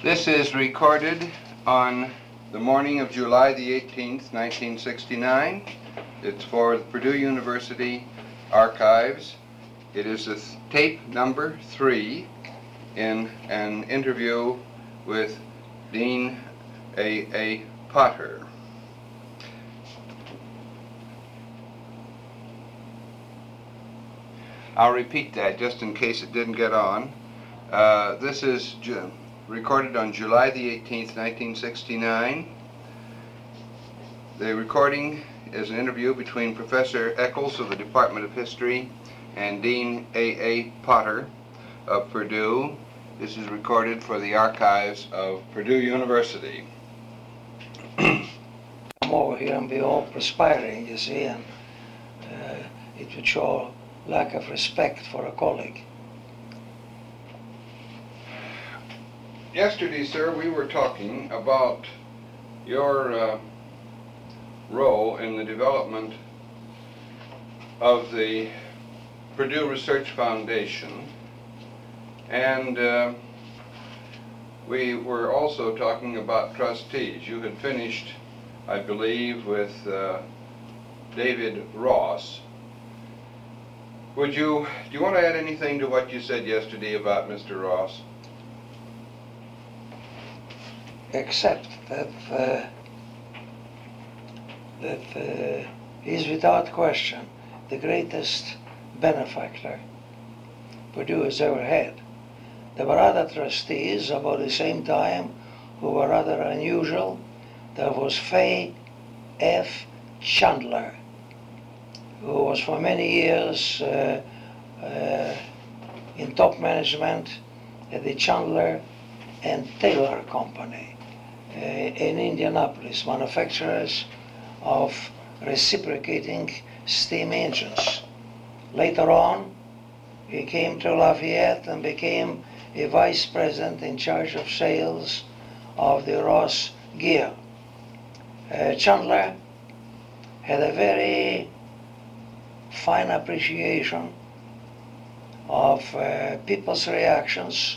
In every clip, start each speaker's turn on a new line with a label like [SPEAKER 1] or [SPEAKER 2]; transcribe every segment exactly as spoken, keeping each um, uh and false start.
[SPEAKER 1] This is recorded on the morning of July the eighteenth, nineteen sixty-nine. It's for the Purdue University Archives. It is a th- tape number three in an interview with Dean A A Potter. I'll repeat that just in case it didn't get on. Uh, this is Ju- recorded on July the eighteenth, nineteen sixty-nine. The recording is an interview between Professor Eccles of the Department of History and Dean A A Potter of Purdue. This is recorded for the archives of Purdue University.
[SPEAKER 2] Come over here and be all perspiring, you see, and uh, it would show lack of respect for a colleague.
[SPEAKER 1] Yesterday, sir, we were talking about your uh, role in the development of the Purdue Research Foundation, and uh, we were also talking about trustees. You had finished, I believe, with uh, David Ross. Would you, do you want to add anything to what you said yesterday about Mister Ross?
[SPEAKER 2] Except that uh, that uh, he's without question the greatest benefactor Purdue has ever had. There were other trustees about the same time who were rather unusual. There was Fay F. Chandler, who was for many years uh, uh, in top management at the Chandler and Taylor Company uh, in Indianapolis, manufacturers of reciprocating steam engines. Later on, he came to Lafayette and became a vice president in charge of sales of the Ross gear. Uh, Chandler had a very fine appreciation of uh, people's reactions,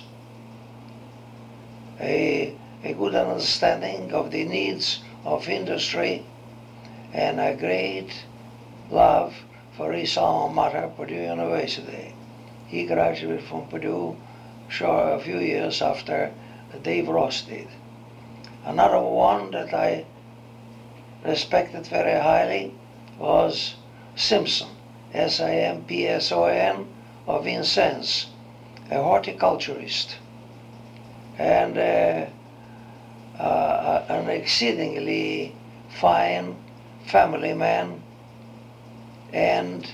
[SPEAKER 2] a, a good understanding of the needs of industry, and a great love for his alma mater, Purdue University. He graduated from Purdue sure, a few years after Dave Ross did. Another one that I respected very highly was Simpson, S I M P S O N, of Vincennes, a horticulturist, and uh, uh, an exceedingly fine family man and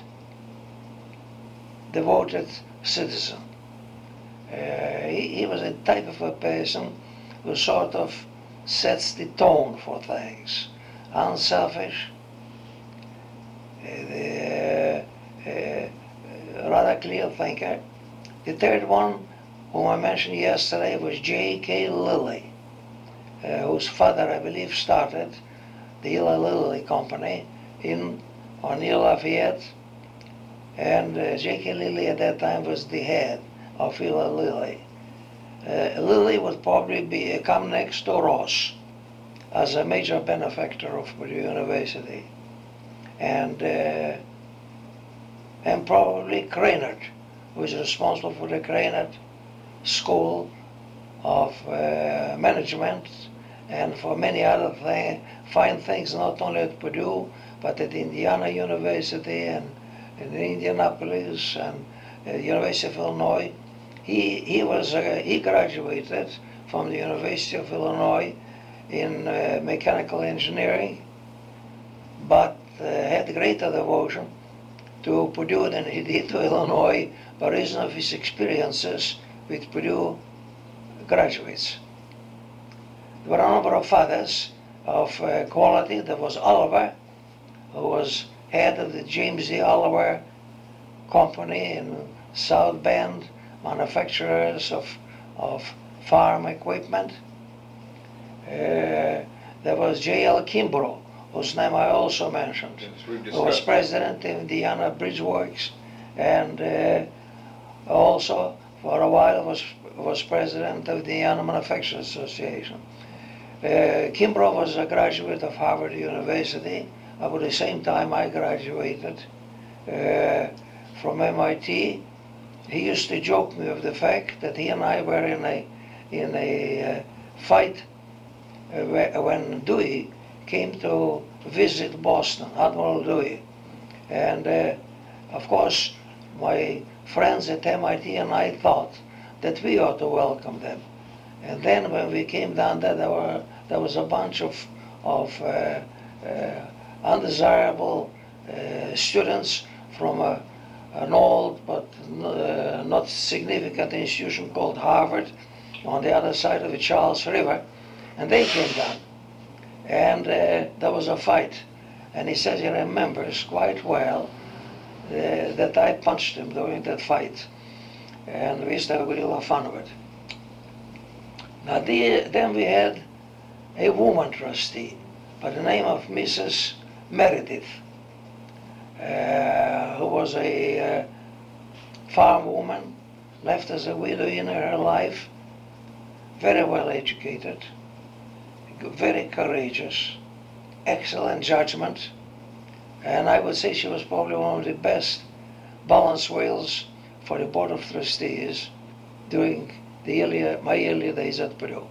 [SPEAKER 2] devoted citizen. Uh, he, he was a type of a person who sort of sets the tone for things, unselfish, uh, the, uh, uh, rather clear thinker. The third one, whom I mentioned yesterday, was J K. Lilly, uh, whose father, I believe, started the Eli Lilly Company in on Near Lafayette, and uh, J K. Lilly at that time was the head of Eli Lilly. Uh, Lilly would probably be uh, come next to Ross as a major benefactor of Purdue University, and uh, and probably Cranard, who is responsible for the Cranard School of uh, Management and for many other thing, fine things, not only at Purdue, but at Indiana University and in Indianapolis and uh, University of Illinois. He he was uh, he graduated from the University of Illinois in uh, mechanical engineering, but uh, had greater devotion to Purdue than he did to Illinois by reason of his experiences with Purdue graduates. There were a number of others of uh, quality. There was Oliver, who was head of the James E. Oliver Company in South Bend, manufacturers of, of farm equipment. Uh, there was J L Kimbrough, whose name I also mentioned,
[SPEAKER 1] Yes, we've
[SPEAKER 2] who was
[SPEAKER 1] discussed.
[SPEAKER 2] president of Indiana Bridge Works, and uh, also For a while was was president of the Indiana Manufacturers Association. Uh, Kimbrough was a graduate of Harvard University. About the same time I graduated uh, from M I T. He used to joke me of the fact that he and I were in a in a uh, fight uh, when Dewey came to visit Boston, Admiral Dewey, and uh, of course my friends at M I T and I thought that we ought to welcome them. And then when we came down there, there were there was a bunch of of uh, uh, undesirable uh, students from a, an old but uh, not significant institution called Harvard on the other side of the Charles River, and they came down. And uh, there was a fight, and he says he remembers quite well uh, that I punched him during that fight, and we used to have a good deal of fun of it. Now the, then we had a woman trustee by the name of Missus Meredith, uh, who was a uh, farm woman, left as a widow in her life, very well educated, very courageous, excellent judgment, and I would say she was probably one of the best balance wheels for the Board of Trustees during the earlier, my earlier days at Purdue.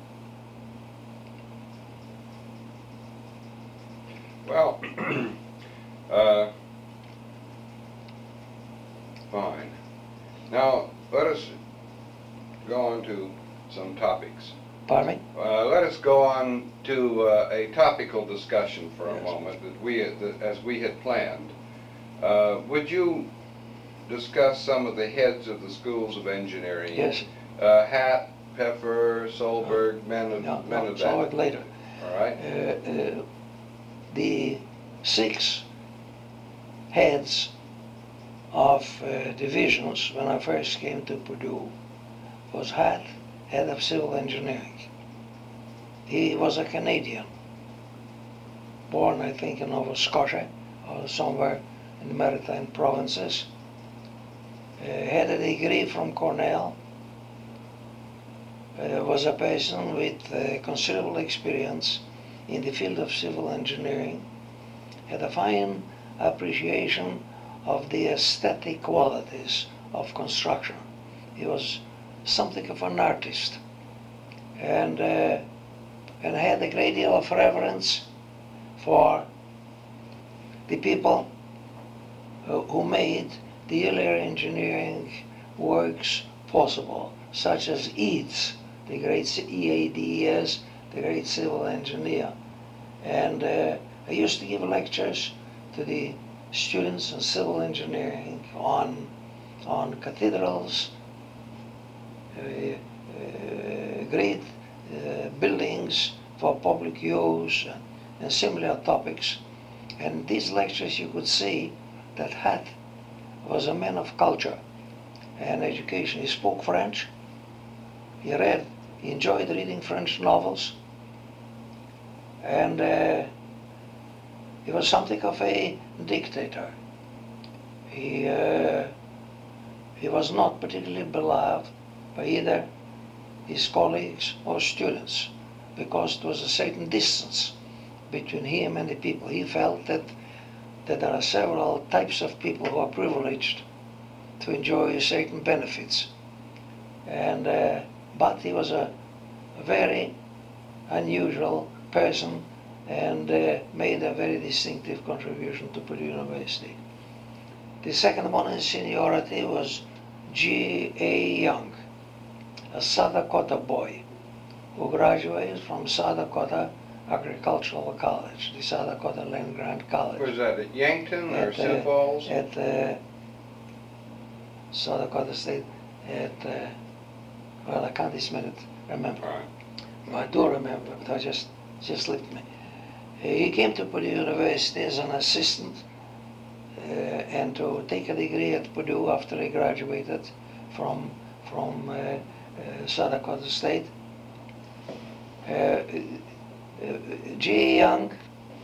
[SPEAKER 1] Well, uh, fine. Now, let us go on to some topics.
[SPEAKER 2] Pardon me?
[SPEAKER 1] Uh, let us go on to uh, a topical discussion for a
[SPEAKER 2] Yes.
[SPEAKER 1] moment, that we, that, as we had planned. Uh, would you discuss some of the heads of the schools of engineering?
[SPEAKER 2] Yes.
[SPEAKER 1] Uh, Hatt, Pfeffer, Solberg, men of,
[SPEAKER 2] No,
[SPEAKER 1] men
[SPEAKER 2] no,
[SPEAKER 1] of
[SPEAKER 2] saw
[SPEAKER 1] that.
[SPEAKER 2] it later.
[SPEAKER 1] All right.
[SPEAKER 2] Uh, uh, the six heads of uh, divisions when I first came to Purdue was Hatt, head of civil engineering. He was a Canadian, born I think in Nova Scotia or somewhere in the Maritime provinces. Uh, had a degree from Cornell, uh, was a person with uh, considerable experience in the field of civil engineering, had a fine appreciation of the aesthetic qualities of construction. He was something of an artist, and uh, and had a great deal of reverence for the people who, who made the earlier engineering works possible, such as Eads, the great E A D E S, the great civil engineer. And uh, I used to give lectures to the students in civil engineering on on cathedrals, uh, uh, great uh, buildings for public use, and, and similar topics. And these lectures you could see that Hatt was a man of culture and education. He spoke French, he read, he enjoyed reading French novels, and uh, he was something of a dictator. He, uh, he was not particularly beloved by either his colleagues or students, because there was a certain distance between him and the people. He felt that, that there are several types of people who are privileged to enjoy certain benefits. And, uh, but he was a, a very unusual person and uh, made a very distinctive contribution to Purdue University. The second one in seniority was G A Young, a South Dakota boy who graduated from South Dakota Agricultural College, the South Dakota Land Grant College.
[SPEAKER 1] Was that at Yankton or
[SPEAKER 2] At,
[SPEAKER 1] Sioux
[SPEAKER 2] uh,
[SPEAKER 1] Falls?
[SPEAKER 2] At uh, South Dakota State, at, uh, well, I can't this minute remember.
[SPEAKER 1] All right.
[SPEAKER 2] I do remember, but I just, just slipped me. Uh, he came to Purdue University as an assistant uh, and to take a degree at Purdue after he graduated from, from uh, uh, South Dakota State. Uh, uh, G. Young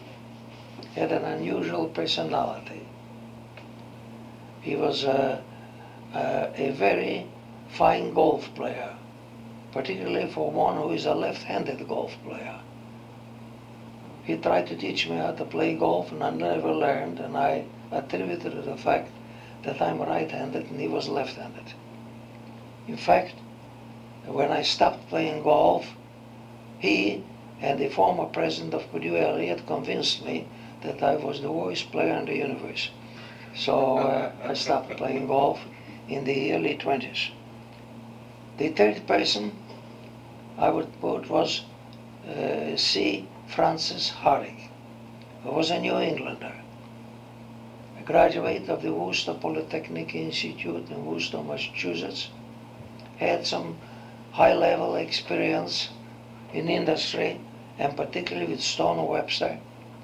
[SPEAKER 2] had an unusual personality. He was a, a, a very fine golf player, particularly for one who is a left-handed golf player. He tried to teach me how to play golf, and I never learned, and I attributed it to the fact that I'm right-handed and he was left-handed. In fact, when I stopped playing golf, he and the former president of Purdue, Elliott, convinced me that I was the worst player in the universe. So uh, I stopped playing golf in the early twenties. The third person I would put was uh, C. Francis Harding, who was a New Englander, a graduate of the Worcester Polytechnic Institute in Worcester, Massachusetts, had some high-level experience in industry, and particularly with Stone Webster,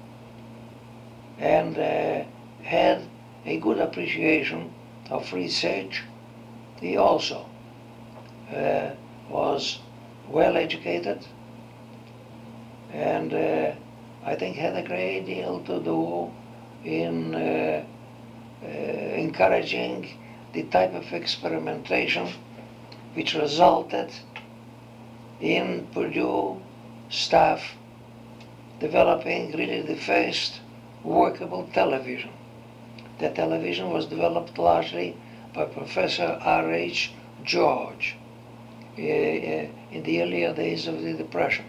[SPEAKER 2] and uh, had a good appreciation of research. He also uh, was well educated, and uh, I think had a great deal to do in uh, uh, encouraging the type of experimentation which resulted in Purdue staff developing really the first workable television. The television was developed largely by Professor R H George uh, uh, in the earlier days of the Depression.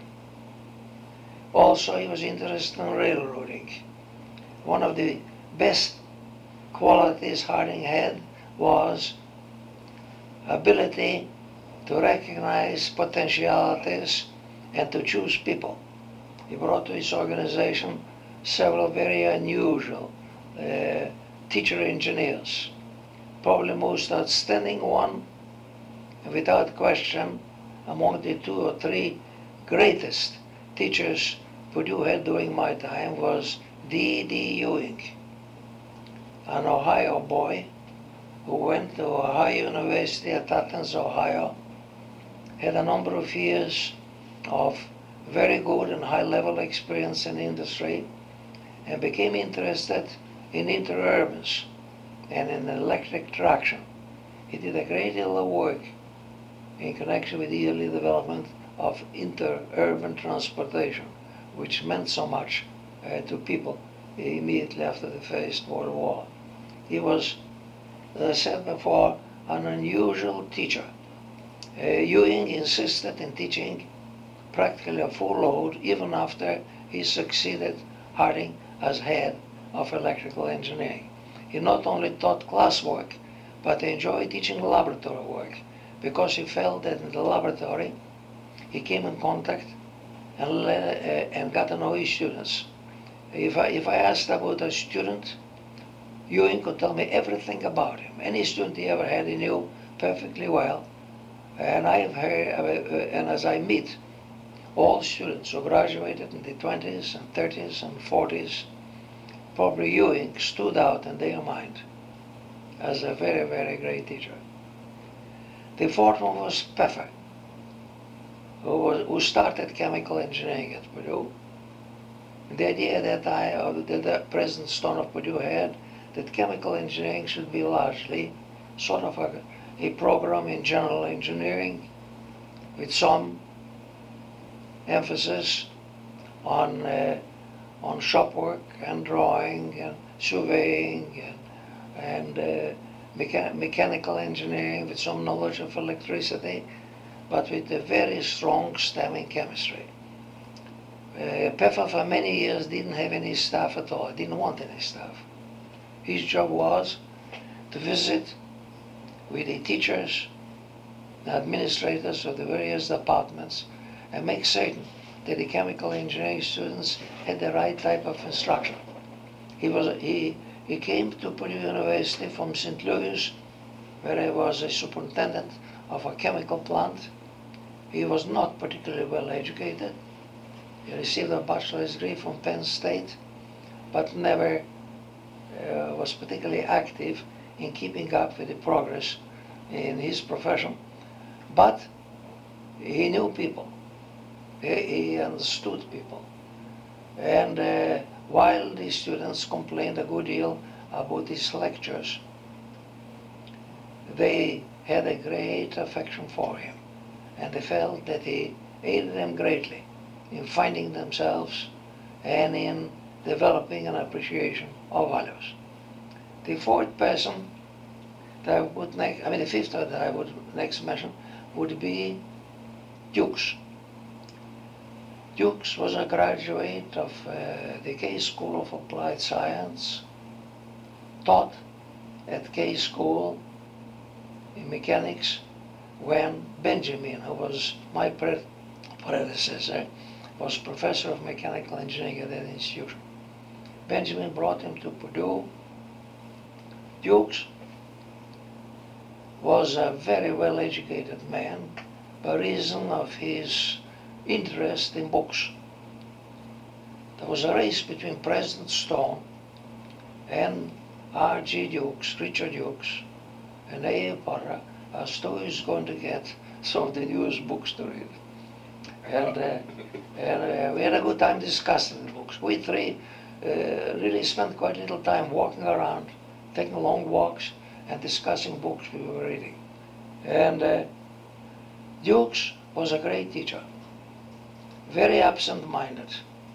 [SPEAKER 2] Also, he was interested in railroading. One of the best qualities Harding had was ability to recognize potentialities and to choose people. He brought to his organization several very unusual uh, teacher engineers. Probably most outstanding one, without question, among the two or three greatest teachers Purdue had during my time was D D Ewing, an Ohio boy who went to Ohio University at Athens, Ohio, had a number of years of very good and high-level experience in industry, and became interested in interurbans and in electric traction. He did a great deal of work in connection with the early development of interurban transportation, which meant so much uh, to people immediately after the First World War. He was, as I said before, an unusual teacher. Uh, Ewing insisted in teaching practically a full load even after he succeeded Harding as head of electrical engineering. He not only taught classwork, but he enjoyed teaching laboratory work, because he felt that in the laboratory he came in contact and, uh, and got to know his students. If I, if I asked about a student, Ewing could tell me everything about him. Any student he ever had, he knew perfectly well. And I have heard, uh, and as I meet all students who graduated in the twenties and thirties and forties, probably Ewing stood out in their mind as a very, very great teacher. The fourth one was Pfeffer, who, was, who started chemical engineering at Purdue. The idea that I, or that the President Stone of Purdue had, that chemical engineering should be largely sort of a, a program in general engineering with some emphasis on uh, on shop work and drawing and surveying and, and uh, mecha- mechanical engineering with some knowledge of electricity, but with a very strong stem in chemistry. Uh, Pfeffer for many years didn't have any staff at all, didn't want any staff. His job was to visit with the teachers, the administrators of the various departments, and make certain that the chemical engineering students had the right type of instruction. He was he he came to Purdue University from Saint Louis, where he was a superintendent of a chemical plant. He was not particularly well educated. He received a bachelor's degree from Penn State, but never uh, was particularly active in keeping up with the progress in his profession. But he knew people. He, he understood people. And uh, while the students complained a good deal about his lectures, they had a great affection for him, and they felt that he aided them greatly in finding themselves and in developing an appreciation of values. The fourth person that I would next, I mean the fifth that I would next mention would be Dukes. Dukes was a graduate of uh, the Case School of Applied Science, taught at Case School in mechanics when Benjamin, who was my pre- predecessor, was professor of mechanical engineering at that institution. Benjamin brought him to Purdue. Dukes was a very well-educated man by reason of his interest in books. There was a race between President Stone and R G Dukes, Richard Dukes, and A A Potter as to who is going to get some of the newest books to read. And, uh, and uh, we had a good time discussing the books. We three uh, really spent quite a little time walking around, taking long walks, and discussing books we were reading. And uh, Dukes was a great teacher, very absent-minded.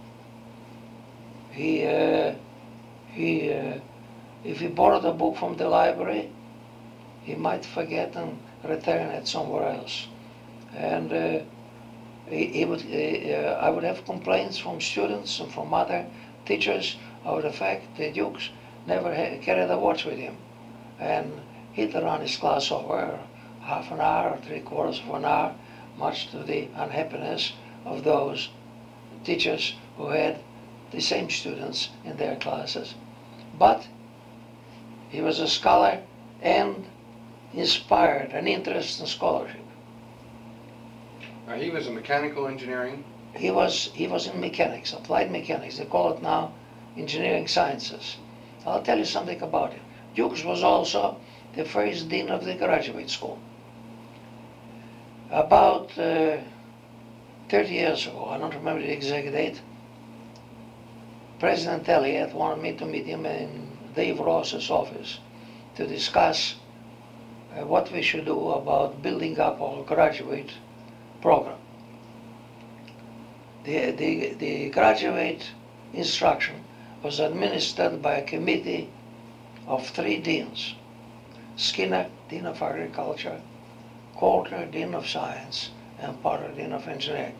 [SPEAKER 2] He, uh, he, uh, if he borrowed a book from the library, he might forget and return it somewhere else. And uh, he, he would, uh, I would have complaints from students and from other teachers of the fact that Dukes never had, carried a watch with him. And he'd run his class over half an hour or three quarters of an hour, much to the unhappiness of those teachers who had the same students in their classes. But he was a scholar and inspired an interest in scholarship.
[SPEAKER 1] Uh, he was a mechanical engineering.
[SPEAKER 2] He was he was in mechanics, applied mechanics. They call it now engineering sciences. I'll tell you something about him. Dukes was also the first dean of the graduate school. About uh, thirty years ago, I don't remember the exact date, President Elliott wanted me to meet him in Dave Ross's office to discuss uh, what we should do about building up our graduate program. The, the, the graduate instruction was administered by a committee of three deans: Skinner, Dean of Agriculture, Coulter, Dean of Science, and Potter, Dean of Engineering.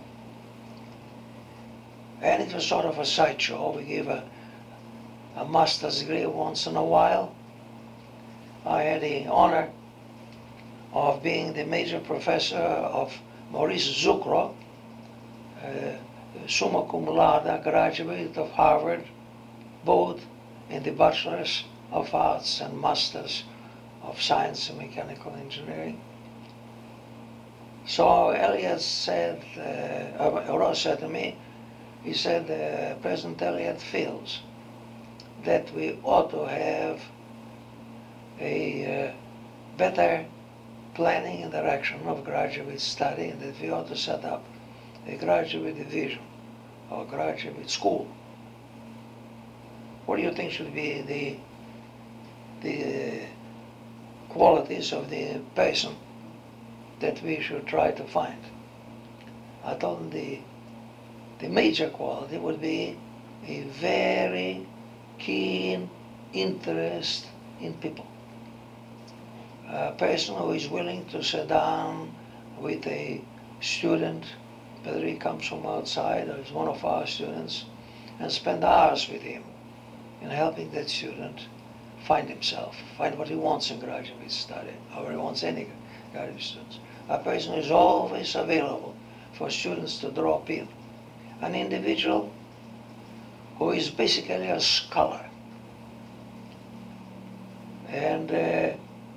[SPEAKER 2] And it was sort of a sideshow. We gave a, a master's degree once in a while. I had the honor of being the major professor of Maurice Zucrow, uh, summa cum laude graduate of Harvard, both in the Bachelor's of Arts and Masters of Science and Mechanical Engineering. So Elliott said, uh, Ross said to me, he said, uh, President Elliott feels that we ought to have a uh, better planning and direction of graduate study, and that we ought to set up a graduate division or graduate school. What do you think should be the the qualities of the person that we should try to find? I told him the the major quality would be a very keen interest in people. A person who is willing to sit down with a student, whether he comes from outside or is one of our students, and spend hours with him in helping that student find himself, find what he wants in graduate study, or he wants any graduate students. A person who is always available for students to drop in. An individual who is basically a scholar. And uh,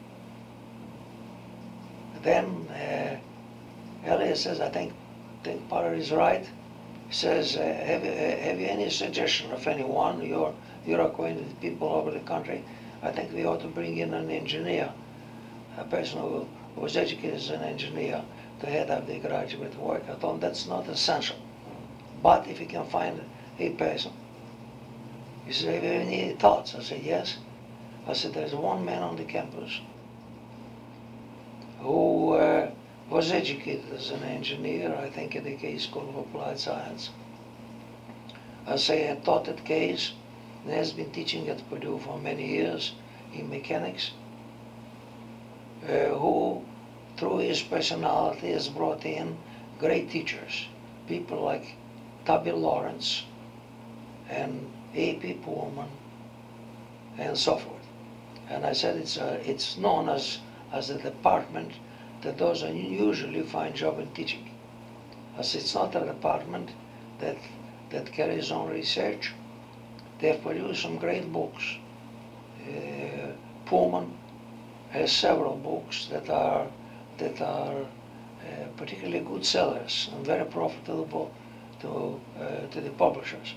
[SPEAKER 2] then uh, Elliott says, I think, think Potter is right. He says, uh, have, you, uh, have you any suggestion of anyone, you're, you're acquainted with people over the country? I think we ought to bring in an engineer, a person who, who was educated as an engineer to head up the graduate work. I told him that's not essential. But if you can find a person. He said, have you any thoughts? I said, yes. I said, there's one man on the campus who uh, was educated as an engineer, I think at the Case School of Applied Science. I say I taught at Case and has been teaching at Purdue for many years in mechanics, uh, who through his personality has brought in great teachers, people like Tubby Lawrence and A P Pullman and so forth. And I said it's, uh, it's known as, as a department that does an unusually fine job in teaching. As it's not a department that, that carries on research. They've produced some great books. Uh, Pullman has several books that are, that are uh, particularly good sellers and very profitable to, uh, to the publishers.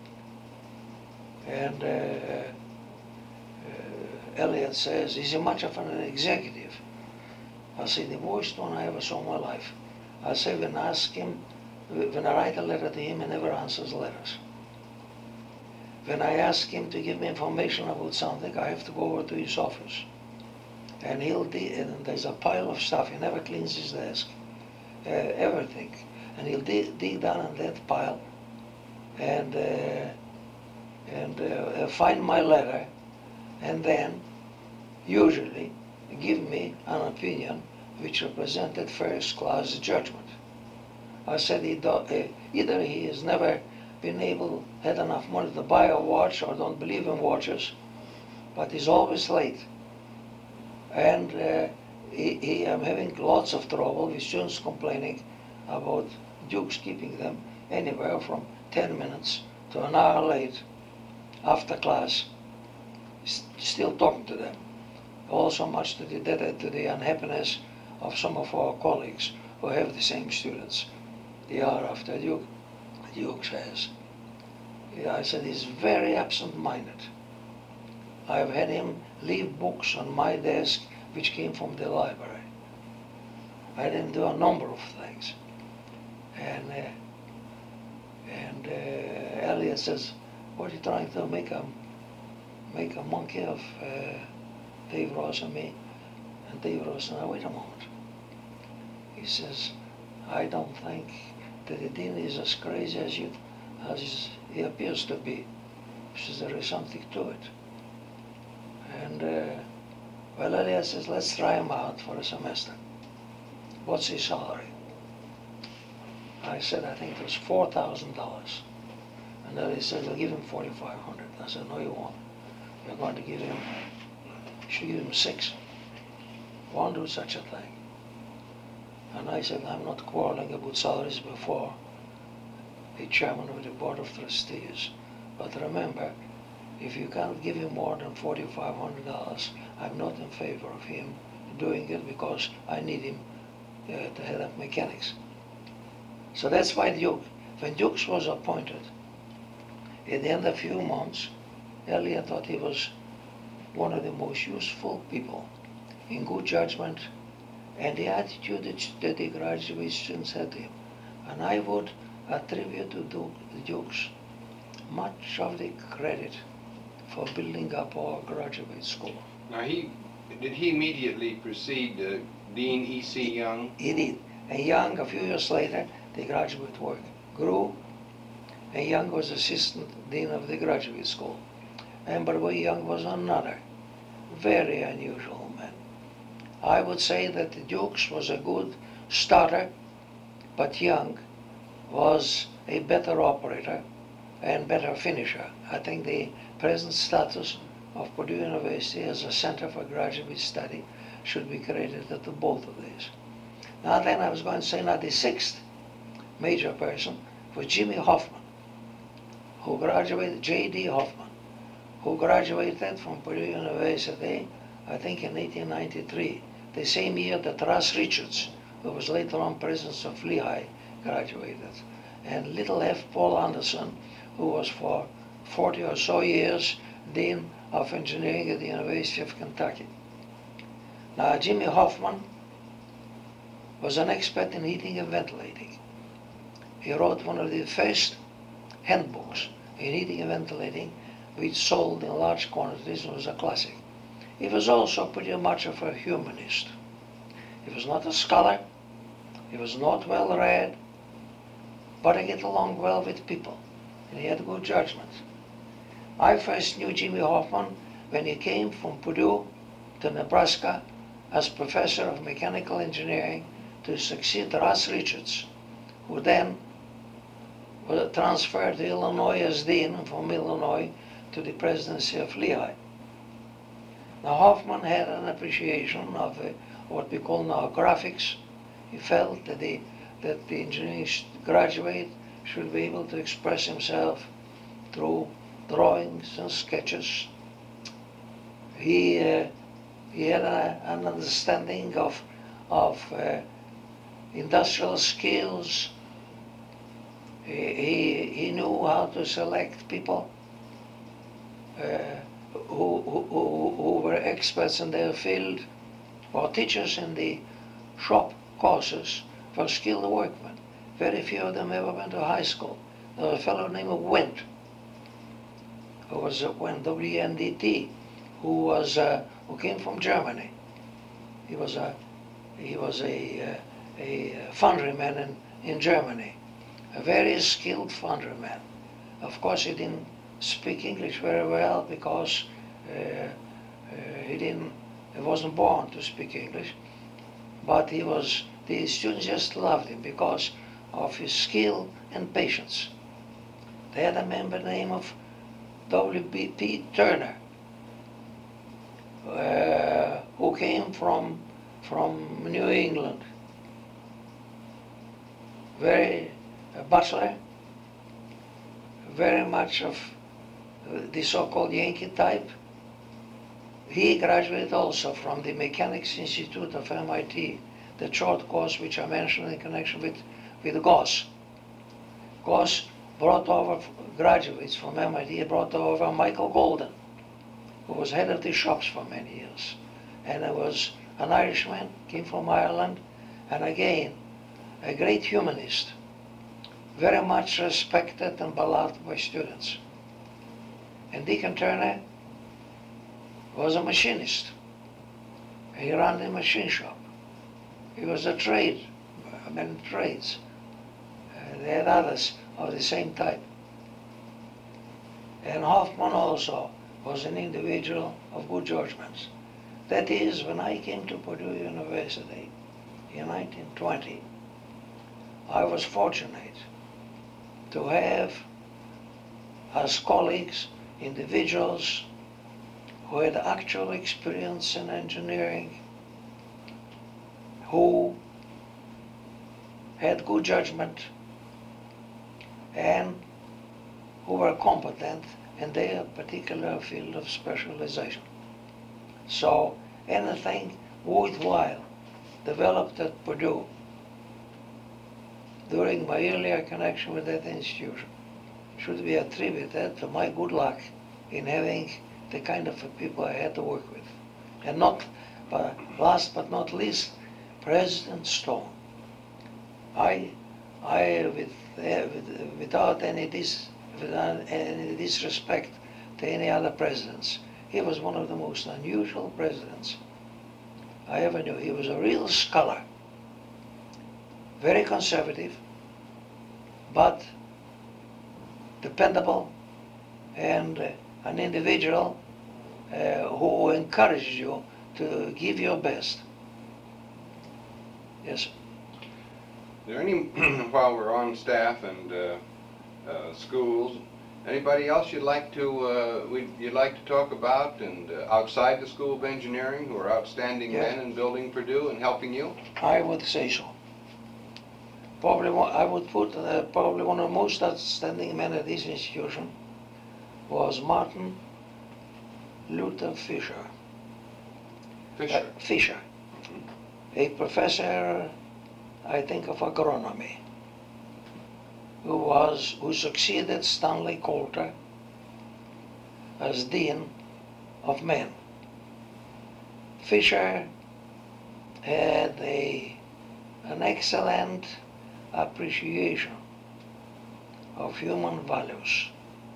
[SPEAKER 2] And uh, uh, Elliot says he's much of an executive. I say the worst one I ever saw in my life. I say when I ask him, when I write a letter to him, he never answers letters. When I ask him to give me information about something, I have to go over to his office. And he'll de- and there's a pile of stuff. He never cleans his desk, uh, everything. And he'll dig, dig down in that pile and uh, and uh, find my letter, and then usually give me an opinion which represented first-class judgment. I said he do, uh, either he has never been able, had enough money to buy a watch or don't believe in watches, but he's always late. And uh, he, he, I'm having lots of trouble with students complaining about Dukes keeping them anywhere from ten minutes to an hour late after class, still talking to them. Also much to the, to the unhappiness of some of our colleagues who have the same students the hour after Duke, Duke says. Yeah, I said he's very absent-minded. I've had him leave books on my desk which came from the library. I had him do a number of things. And, uh, and uh, Elliot says, what are you trying to make a, make a monkey of uh, Dave Ross and me? And Dave Ross said, wait a moment. He says, I don't think that the dean is as crazy as, you, as he appears to be. He says, there is something to it. And uh, well, Elliot says, let's try him out for a semester. What's his salary? I said, I think it was four thousand dollars. And Elliot said, we'll give him forty-five hundred dollars. I said, no, you won't. You're going to give him, you should give him six. Won't do such a thing. And I said, I'm not quarreling about salaries before a chairman of the board of trustees. But remember, if you can't give him more than forty-five hundred dollars, I'm not in favor of him doing it because I need him uh, to head up mechanics. So that's why Duke, when Dukes was appointed, at the end of a few months, Elliot thought he was one of the most useful people in good judgment and the attitude that the graduate students had to him. And I would attribute to Duke, Dukes much of the credit for building up our graduate school.
[SPEAKER 1] Now he, did he immediately precede uh, Dean E C Young?
[SPEAKER 2] He did. And Young, a few years later, the graduate work grew, and Young was assistant dean of the graduate school. And by the way, Young was another very unusual man. I would say that the Dukes was a good starter, but Young was a better operator and better finisher. I think the present status of Purdue University as a center for graduate study should be credited to both of these. Now then I was going to say now the sixth major person was Jimmy Hoffman, who graduated, J D Hoffman, who graduated from Purdue University, I think in eighteen ninety-three, the same year that Russ Richards, who was later on president of Lehigh, graduated. And little F. Paul Anderson, who was for forty or so years Dean of Engineering at the University of Kentucky. Now Jimmy Hoffman was an expert in heating and ventilating. He wrote one of the first handbooks in heating and ventilating, which sold in large quantities and was a classic. He was also pretty much of a humanist. He was not a scholar. He was not well read, but he get along well with people, and he had good judgment. I first knew Jimmy Hoffman when he came from Purdue to Nebraska as professor of mechanical engineering to succeed Russ Richards, who then was transferred to Illinois as dean, and from Illinois to the presidency of Lehigh. Now Hoffman had an appreciation of uh, what we call now graphics. He felt that the, that the engineering graduate should be able to express himself through drawings and sketches. He, uh, he had a, an understanding of, of uh, industrial skills. He, he, he knew how to select people uh, who, who, who were experts in their field, or teachers in the shop courses for skilled workmen. Very few of them ever went to high school. There was a fellow named Wendt, who was uh, Wendt, W N D T, who was uh, who came from Germany. He was a he was a uh, a foundryman in in Germany, a very skilled foundryman. Of course, he didn't speak English very well because uh, uh, he didn't he wasn't born to speak English. But he was, the students just loved him because of his skill and patience. They had a man by the name of W B P Turner, uh, who came from, from New England. Very, a butler, very much of the so-called Yankee type. He graduated also from the Mechanics Institute of M I T, the short course which I mentioned in connection with, with Gauss. Gauss brought over graduates from M I T. He brought over Michael Golden, who was head of the shops for many years. And it was an Irishman, came from Ireland, and again, a great humanist, very much respected and beloved by students. And Deacon Turner was a machinist. He ran the machine shop. He was a trade, a man of trades. Uh, they had others of the same type. And Hoffman also was an individual of good judgment. That is, when I came to Purdue University in nineteen twenty, I was fortunate to have as colleagues individuals who had actual experience in engineering, who had good judgment, and who were competent in their particular field of specialization. So anything worthwhile developed at Purdue during my earlier connection with that institution should be attributed to my good luck in having the kind of people I had to work with. And not, but last but not least, President Stone. I, I with, uh, with, without any dis, without any disrespect to any other presidents, he was one of the most unusual presidents I ever knew. He was a real scholar, very conservative, but dependable, and uh, an individual uh, who encourages you to give your best. Yes.
[SPEAKER 1] Is there any, while we're on staff and uh, uh, schools, anybody else you'd like to uh, we, you'd like to talk about, and uh, outside the School of Engineering, who are outstanding
[SPEAKER 2] Yes.
[SPEAKER 1] men in building Purdue and helping you?
[SPEAKER 2] I would say so. Probably one, I would put uh, probably one of the most outstanding men at this institution was Martin Luther Fisher.
[SPEAKER 1] Fisher.
[SPEAKER 2] Uh, Fisher, a professor, I think, of agronomy, who was who succeeded Stanley Coulter as dean of men. Fisher had a an excellent appreciation of human values,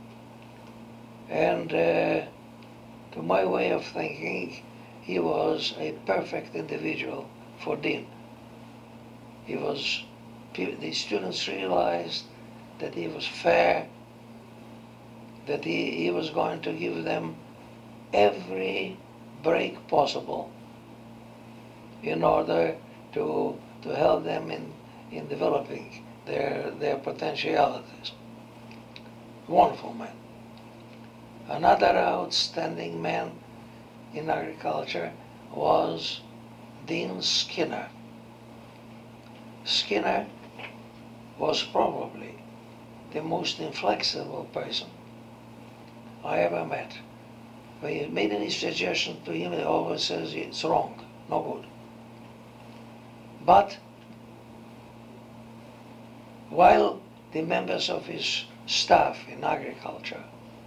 [SPEAKER 2] and uh, to my way of thinking, he was a perfect individual for dean. He was, the students realized that he was fair, that he, he was going to give them every break possible in order to to help them in, in developing their their potentialities. Wonderful man. Another outstanding man in agriculture was Dean Skinner. Skinner was probably the most inflexible person I ever met. When you made any suggestion to him, he always says it's wrong, no good. But while the members of his staff in agriculture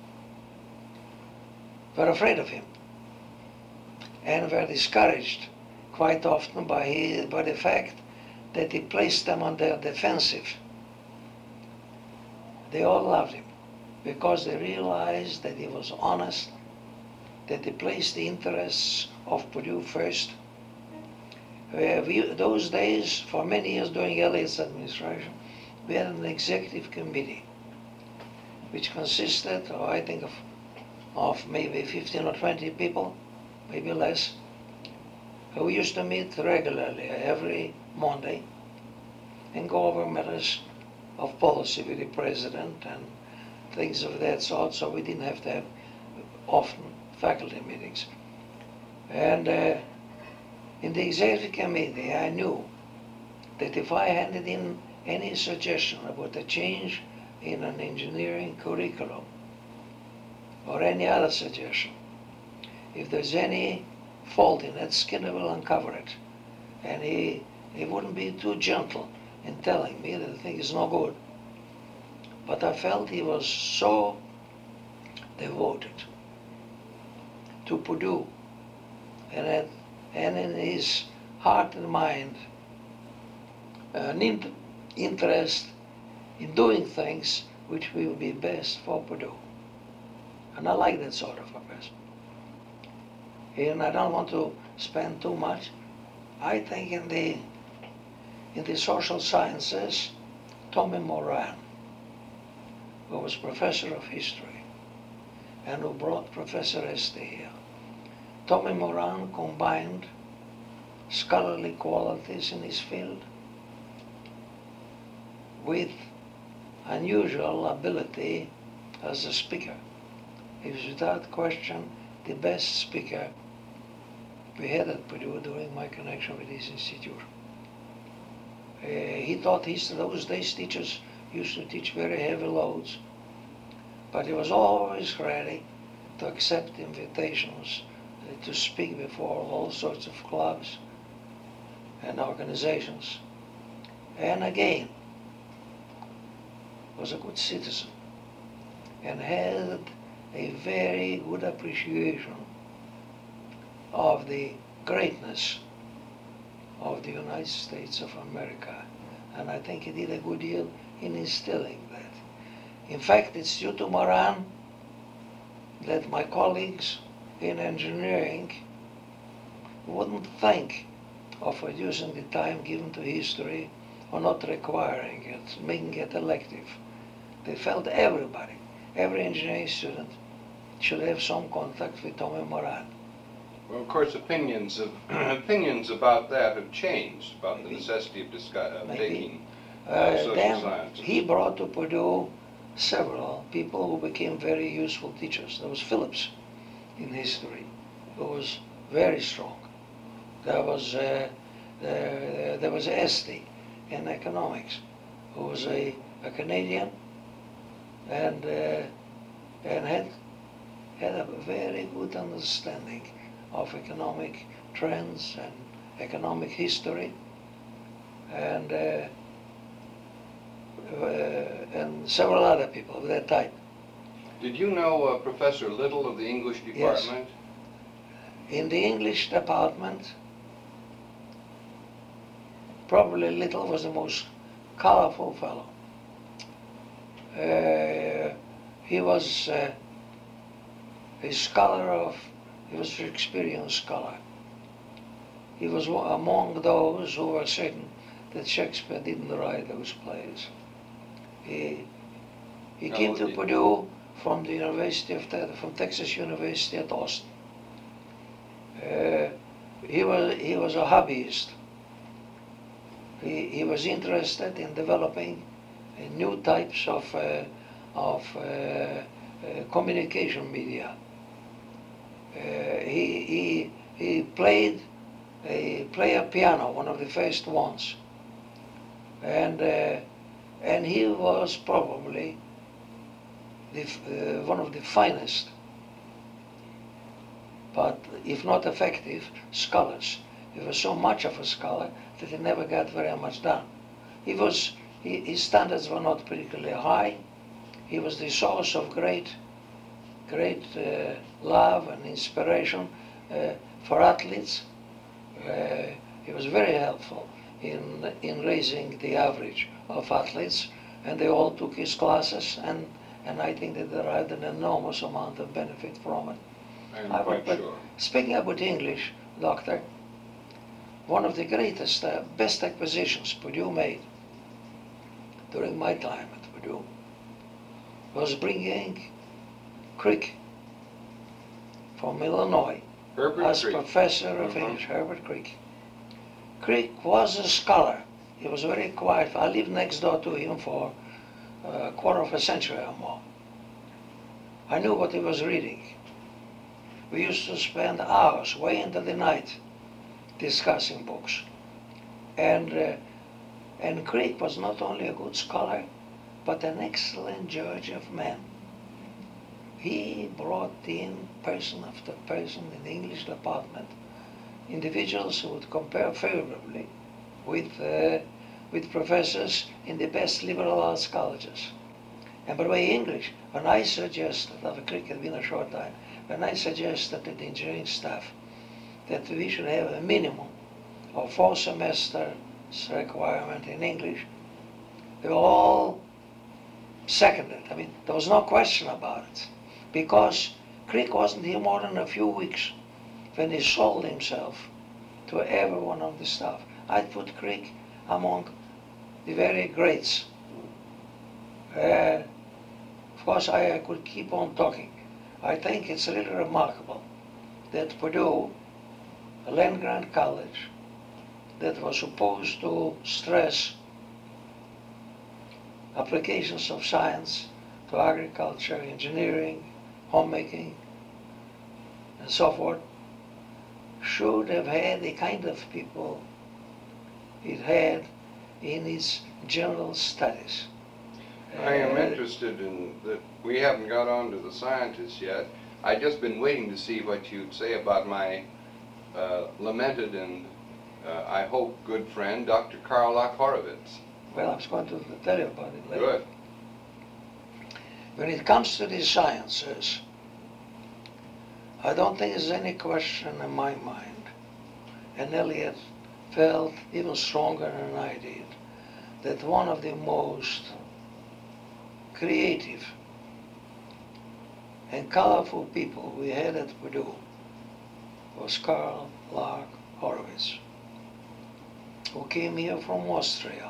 [SPEAKER 2] were afraid of him and were discouraged quite often by, his, by the fact that he placed them on their defensive, they all loved him because they realized that he was honest, that he placed the interests of Purdue first. Uh, we, those days, for many years during Elliott's administration, we had an executive committee which consisted, oh, I think, of, of maybe fifteen or twenty people, maybe less. Uh, we used to meet regularly every Monday and go over matters of policy with the president and things of that sort, so we didn't have to have often faculty meetings. And uh, in the executive committee, I knew that if I handed in any suggestion about a change in an engineering curriculum or any other suggestion, if there's any fault in it, Skinner will uncover it. And he, he wouldn't be too gentle in telling me that the thing is no good. But I felt he was so devoted to Purdue, and, had, and in his heart and mind an in, interest in doing things which will be best for Purdue. And I like that sort of a person. And I don't want to spend too much. I think in the in the social sciences, Tommy Moran, who was professor of history and who brought Professor Este here. Tommy Moran combined scholarly qualities in his field with unusual ability as a speaker. He was without question the best speaker we had at Purdue during my connection with this institute. Uh, he taught history. Those days teachers used to teach very heavy loads, but he was always ready to accept invitations uh, to speak before all sorts of clubs and organizations. And again, was a good citizen and had a very good appreciation of the greatness of the United States of America. And I think he did a good deal in instilling that. In fact, it's due to Moran that my colleagues in engineering wouldn't think of reducing the time given to history or not requiring it, making it elective. They felt everybody, every engineering student, should have some contact with Tommy Moran.
[SPEAKER 1] Well, of course, opinions of opinions about that have changed, about
[SPEAKER 2] Maybe.
[SPEAKER 1] the necessity of, discuss, of
[SPEAKER 2] Maybe.
[SPEAKER 1] taking uh,
[SPEAKER 2] Uh,
[SPEAKER 1] social
[SPEAKER 2] then
[SPEAKER 1] sciences.
[SPEAKER 2] he brought to Purdue several people who became very useful teachers. There was Phillips in history, who was very strong. There was uh, there, there was Este in economics, who was a, a Canadian and uh, and had had a very good understanding of economic trends and economic history, and uh, uh, and several other people of that type.
[SPEAKER 1] Did you know uh, Professor Little of the English
[SPEAKER 2] Yes.
[SPEAKER 1] department?
[SPEAKER 2] In the English department, probably Little was the most colorful fellow. Uh, he was uh, a scholar of, he was an experienced scholar. he was one- among those who were certain that Shakespeare didn't write those plays. He, he
[SPEAKER 1] No,
[SPEAKER 2] came to
[SPEAKER 1] he-
[SPEAKER 2] Purdue from the University of Te- from Texas University at Austin. Uh, he was he was a hobbyist. He, he was interested in developing uh, new types of uh, of uh, uh, communication media. Uh, he, he he played a player piano, one of the first ones, and uh, and he was probably the, uh, one of the finest, but if not effective, scholars. He was so much of a scholar that he never got very much done. He was he, his standards were not particularly high. He was the source of great, great uh, love and inspiration uh, for athletes. Uh, he was very helpful in in raising the average of athletes, and they all took his classes, and and I think they derived an enormous amount of benefit from it.
[SPEAKER 1] I'm
[SPEAKER 2] I
[SPEAKER 1] quite
[SPEAKER 2] but
[SPEAKER 1] sure.
[SPEAKER 2] Speaking about English, Doctor, one of the greatest, uh, best acquisitions Purdue made during my time at Purdue was bringing Crick from Illinois
[SPEAKER 1] Herbert
[SPEAKER 2] as
[SPEAKER 1] Creek.
[SPEAKER 2] professor of
[SPEAKER 1] Mhm.
[SPEAKER 2] English, Herbert Crick. Crick was a scholar. He was very quiet. I lived next door to him for a quarter of a century or more. I knew what he was reading. We used to spend hours way into the night discussing books. And, uh, and Crick was not only a good scholar, but an excellent judge of men. He brought in person after person in the English department, individuals who would compare favorably with, uh, with professors in the best liberal arts colleges. And by the way, English, when I suggested, after Crick had been a short time, when I suggested to the engineering staff that we should have a minimum of four semesters requirement in English, they were all seconded. I mean, there was no question about it, because Crick wasn't here more than a few weeks when he sold himself to everyone on the staff. I'd put Crick among the very greats. Uh, of course, I, I could keep on talking. I think it's really remarkable that Purdue, a land-grant college that was supposed to stress applications of science to agriculture, engineering, homemaking, and so forth, should have had the kind of people it had in its general studies.
[SPEAKER 1] I am
[SPEAKER 2] Uh,
[SPEAKER 1] interested in that. We haven't got on to the scientists yet. I've just been waiting to see what you'd say about my uh, lamented and uh, I hope good friend, Doctor Karl Loch Horowitz.
[SPEAKER 2] Well, I was going to tell you about it later.
[SPEAKER 1] Good.
[SPEAKER 2] When it comes to the sciences, I don't think there's any question in my mind, and Eliot felt even stronger than I did, that one of the most creative and colorful people we had at Purdue was Karl Loch Horowitz, who came here from Austria,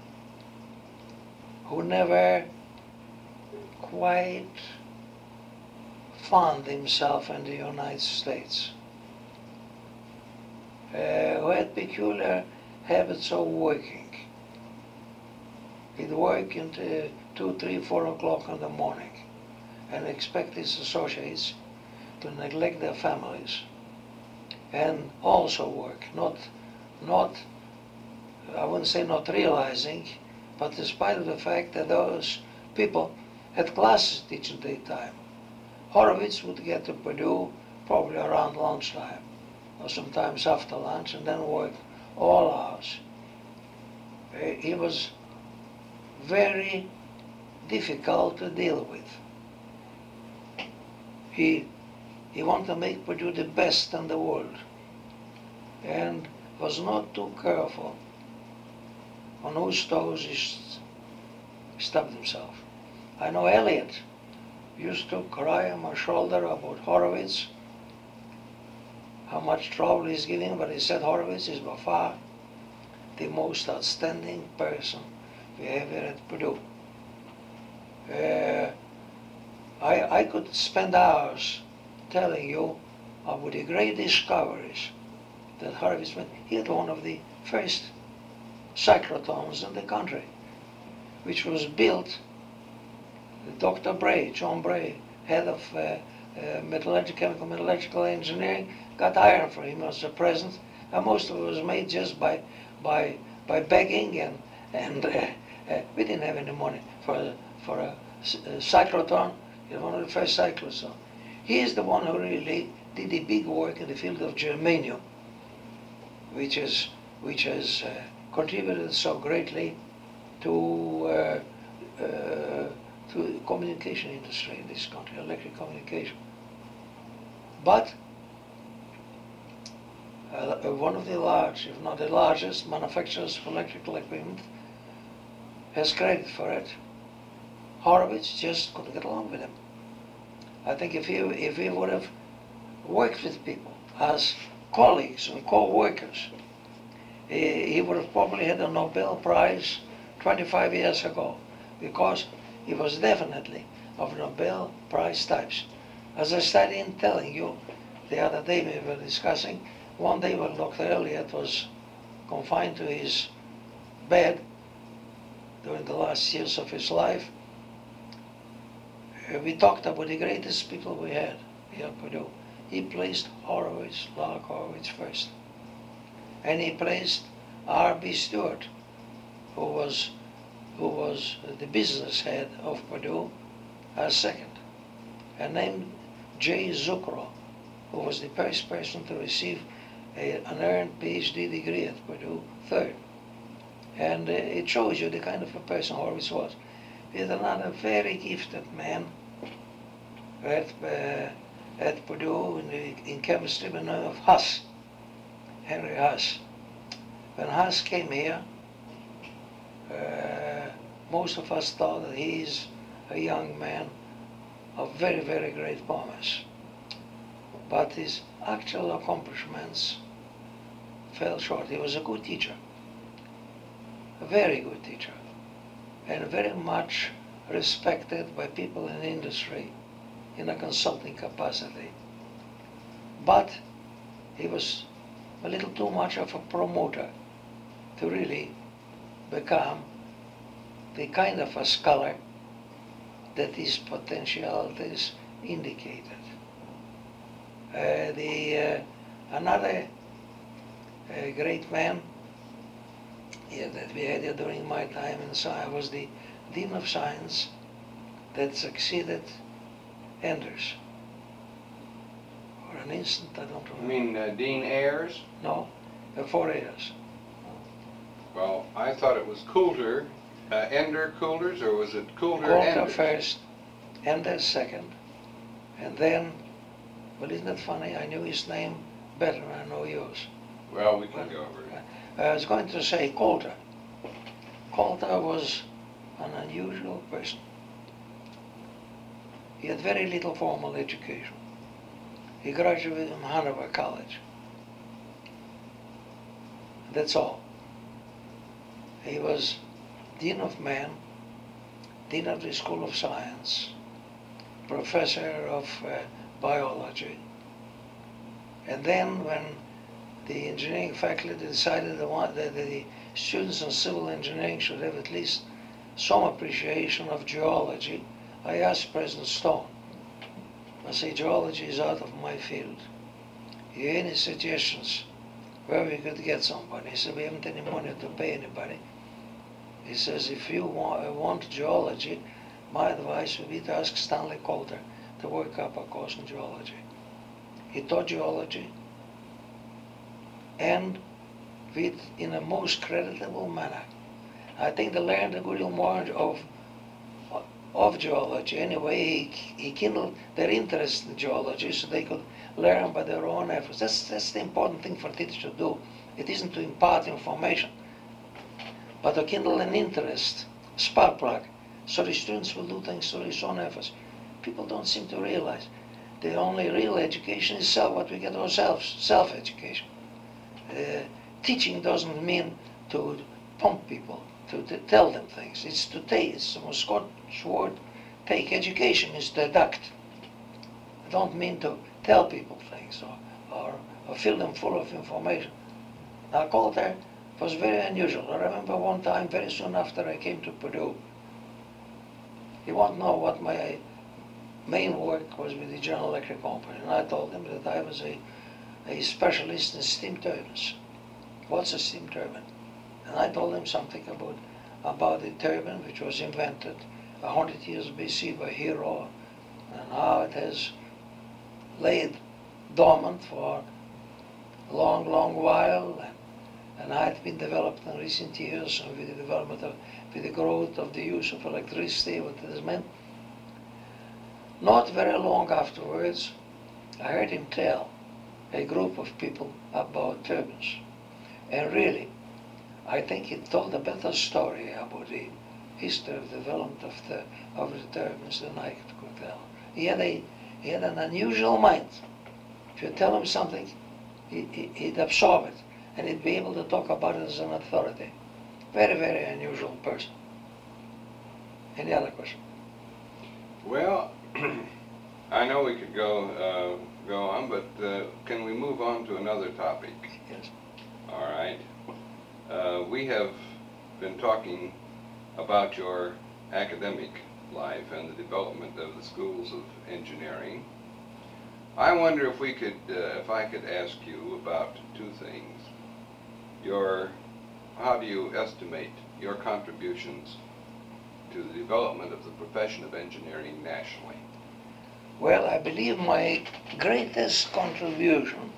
[SPEAKER 2] who never quite found himself in the United States, uh, who had peculiar habits of working. He'd work until two, three, four o'clock in the morning and expect his associates to neglect their families and also work, not, not, I wouldn't say not realizing, but despite of the fact that those people had classes teaching daytime. Horowitz would get to Purdue probably around lunchtime, or sometimes after lunch, and then work all hours. Uh, He was very difficult to deal with. He, he wanted to make Purdue the best in the world, and was not too careful on whose toes he st- stubbed himself. I know Eliot used to cry on my shoulder about Horowitz how much trouble he's giving, but he said Horowitz is by far the most outstanding person we have here at Purdue. Uh, I, I could spend hours telling you about the great discoveries that Horowitz made. He had one of the first cyclotrons in the country, which was built. Doctor Bray, John Bray, head of uh, uh, metallurgical, chemical metallurgical engineering, got hired for him as a present, and most of it was made just by by by begging, and and uh, uh, we didn't have any money for a, for a, a cyclotron. It was one of the first cyclotrons. He is the one who really did the big work in the field of germanium, which is which has uh, contributed so greatly to uh, uh, to the communication industry in this country, electric communication. But uh, one of the large, if not the largest, manufacturers of electrical equipment has credit for it. Horowitz just couldn't get along with him. I think if he if he would have worked with people as colleagues and co-workers, he, he would have probably had a Nobel Prize twenty-five years ago, because he was definitely of Nobel Prize types. As I started in telling you the other day, we were discussing, one day when Doctor Elliott was confined to his bed during the last years of his life, we talked about the greatest people we had here at Purdue. He placed Horowitz, Lark Horowitz first. And he placed R B Stewart, who was who was the business head of Purdue, as second. And named J. Zucrow, who was the first person to receive a, an earned PhD degree at Purdue, third. And uh, it shows you the kind of a person Horowitz was. We had another very gifted man at, uh, at Purdue in, the, in chemistry by the name of Huss, Henry Huss. When Huss came here, uh, most of us thought that he's a young man of very, very great promise. But his actual accomplishments fell short. He was a good teacher, a very good teacher, and very much respected by people in the industry in a consulting capacity. But he was a little too much of a promoter to really become the kind of a scholar that his potentialities indicated. Uh, the uh, another uh, great man yeah, that we had here during my time in science was the Dean of Science that succeeded Anders. For an instant, I don't
[SPEAKER 1] You
[SPEAKER 2] remember.
[SPEAKER 1] mean uh, Dean Ayers?
[SPEAKER 2] No, uh, four years.
[SPEAKER 1] Well, I thought it was Coulter, uh, Ender Coulters, or was it Coulter
[SPEAKER 2] Coulter
[SPEAKER 1] Enders?
[SPEAKER 2] first, Anders second, and then, well, isn't it funny? I knew his name better than I know yours.
[SPEAKER 1] Well, we can go over it.
[SPEAKER 2] I was going to say Coulter. Coulter was an unusual person. He had very little formal education. He graduated from Hanover College. That's all. He was Dean of Man, Dean of the School of Science, Professor of uh, Biology. And then when the engineering faculty decided they want, that the students in civil engineering should have at least some appreciation of geology, I asked President Stone, I say, geology is out of my field. You have any suggestions where we could get somebody? He said, we haven't any money to pay anybody. He says, if you want, want geology, my advice would be to ask Stanley Coulter to work up a course in geology. He taught geology, and with, in a most creditable manner. I think they learned a good deal more of of geology. Anyway, he, he kindled their interest in geology so they could learn by their own efforts. That's, that's the important thing for teachers to do. It isn't to impart information, but to kindle an interest, spark plug, so the students will do things through his own efforts. People don't seem to realize the only real education is self, what we get ourselves, self-education. Uh, teaching doesn't mean to pump people, to, to tell them things. It's to take, it's from a Scottish word, take. Education is to deduct. I don't mean to tell people things or, or, or fill them full of information. Now, Coulter was very unusual. I remember one time, very soon after I came to Purdue, he wanted to know what my main work was with the General Electric Company, and I told him that I was a, a specialist in steam turbines. What's a steam turbine? And I told him something about, about the turbine which was invented a hundred years B C by Hero, and how it has laid dormant for a long, long while, and, and how it's been developed in recent years, and with the development of, with the growth of the use of electricity, what it has meant. Not very long afterwards, I heard him tell a group of people about turbines. And really, I think he told a better story about the history of the development of the, of the turbines than I could tell. He had, a, he had an unusual mind. If you tell him something, he, he, he'd absorb it, and he'd be able to talk about it as an authority. Very, very unusual person. Any other question?
[SPEAKER 1] Well, I know we could go uh, go on, but uh, can we move on to another topic?
[SPEAKER 2] Yes.
[SPEAKER 1] All right. Uh, we have been talking about your academic life and the development of the schools of engineering. I wonder if we could, uh, if I could ask you about two things. Your, how do you estimate your contributions to the development of the profession of engineering nationally?
[SPEAKER 2] Well, I believe my greatest contribution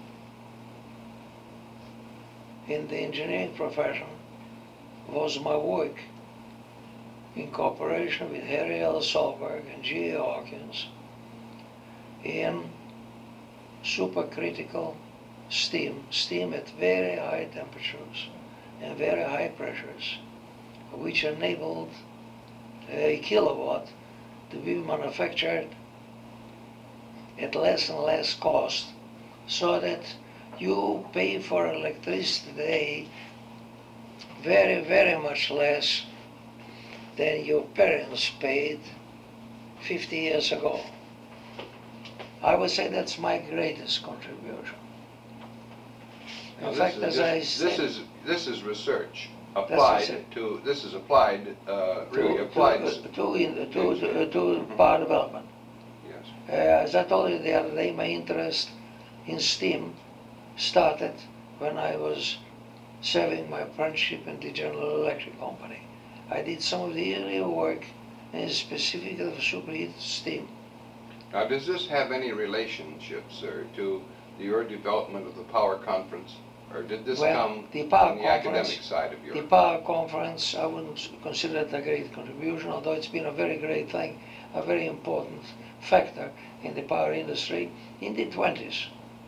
[SPEAKER 2] in the engineering profession was my work in cooperation with Harry L. Solberg and G A. Hawkins in supercritical steam, steam at very high temperatures and very high pressures, which enabled a kilowatt to be manufactured at less and less cost, so that you pay for electricity today very, very much less than your parents paid fifty years ago. I would say that's my greatest contribution.
[SPEAKER 1] Now,
[SPEAKER 2] In
[SPEAKER 1] this
[SPEAKER 2] fact,
[SPEAKER 1] is
[SPEAKER 2] as
[SPEAKER 1] just-
[SPEAKER 2] I
[SPEAKER 1] this
[SPEAKER 2] said,
[SPEAKER 1] is this is research applied
[SPEAKER 2] research.
[SPEAKER 1] to this is applied uh, really
[SPEAKER 2] to,
[SPEAKER 1] applied.
[SPEAKER 2] to, to, in, to, to,
[SPEAKER 1] engineering.
[SPEAKER 2] to
[SPEAKER 1] Mhm.
[SPEAKER 2] power development.
[SPEAKER 1] Yes.
[SPEAKER 2] Uh, as I told you the other day, my interest in steam started when I was serving my apprenticeship in the General Electric Company. I did some of the early work in specific of superheated steam.
[SPEAKER 1] Now, does this have any relationship, sir, to your development of the Power Conference, or did this
[SPEAKER 2] Well,
[SPEAKER 1] come
[SPEAKER 2] the Power
[SPEAKER 1] on the
[SPEAKER 2] Conference-
[SPEAKER 1] academic side of your?
[SPEAKER 2] The Power Conference, I wouldn't consider it a great contribution, although it's been a very great thing, a very important factor in the power industry in the twenties.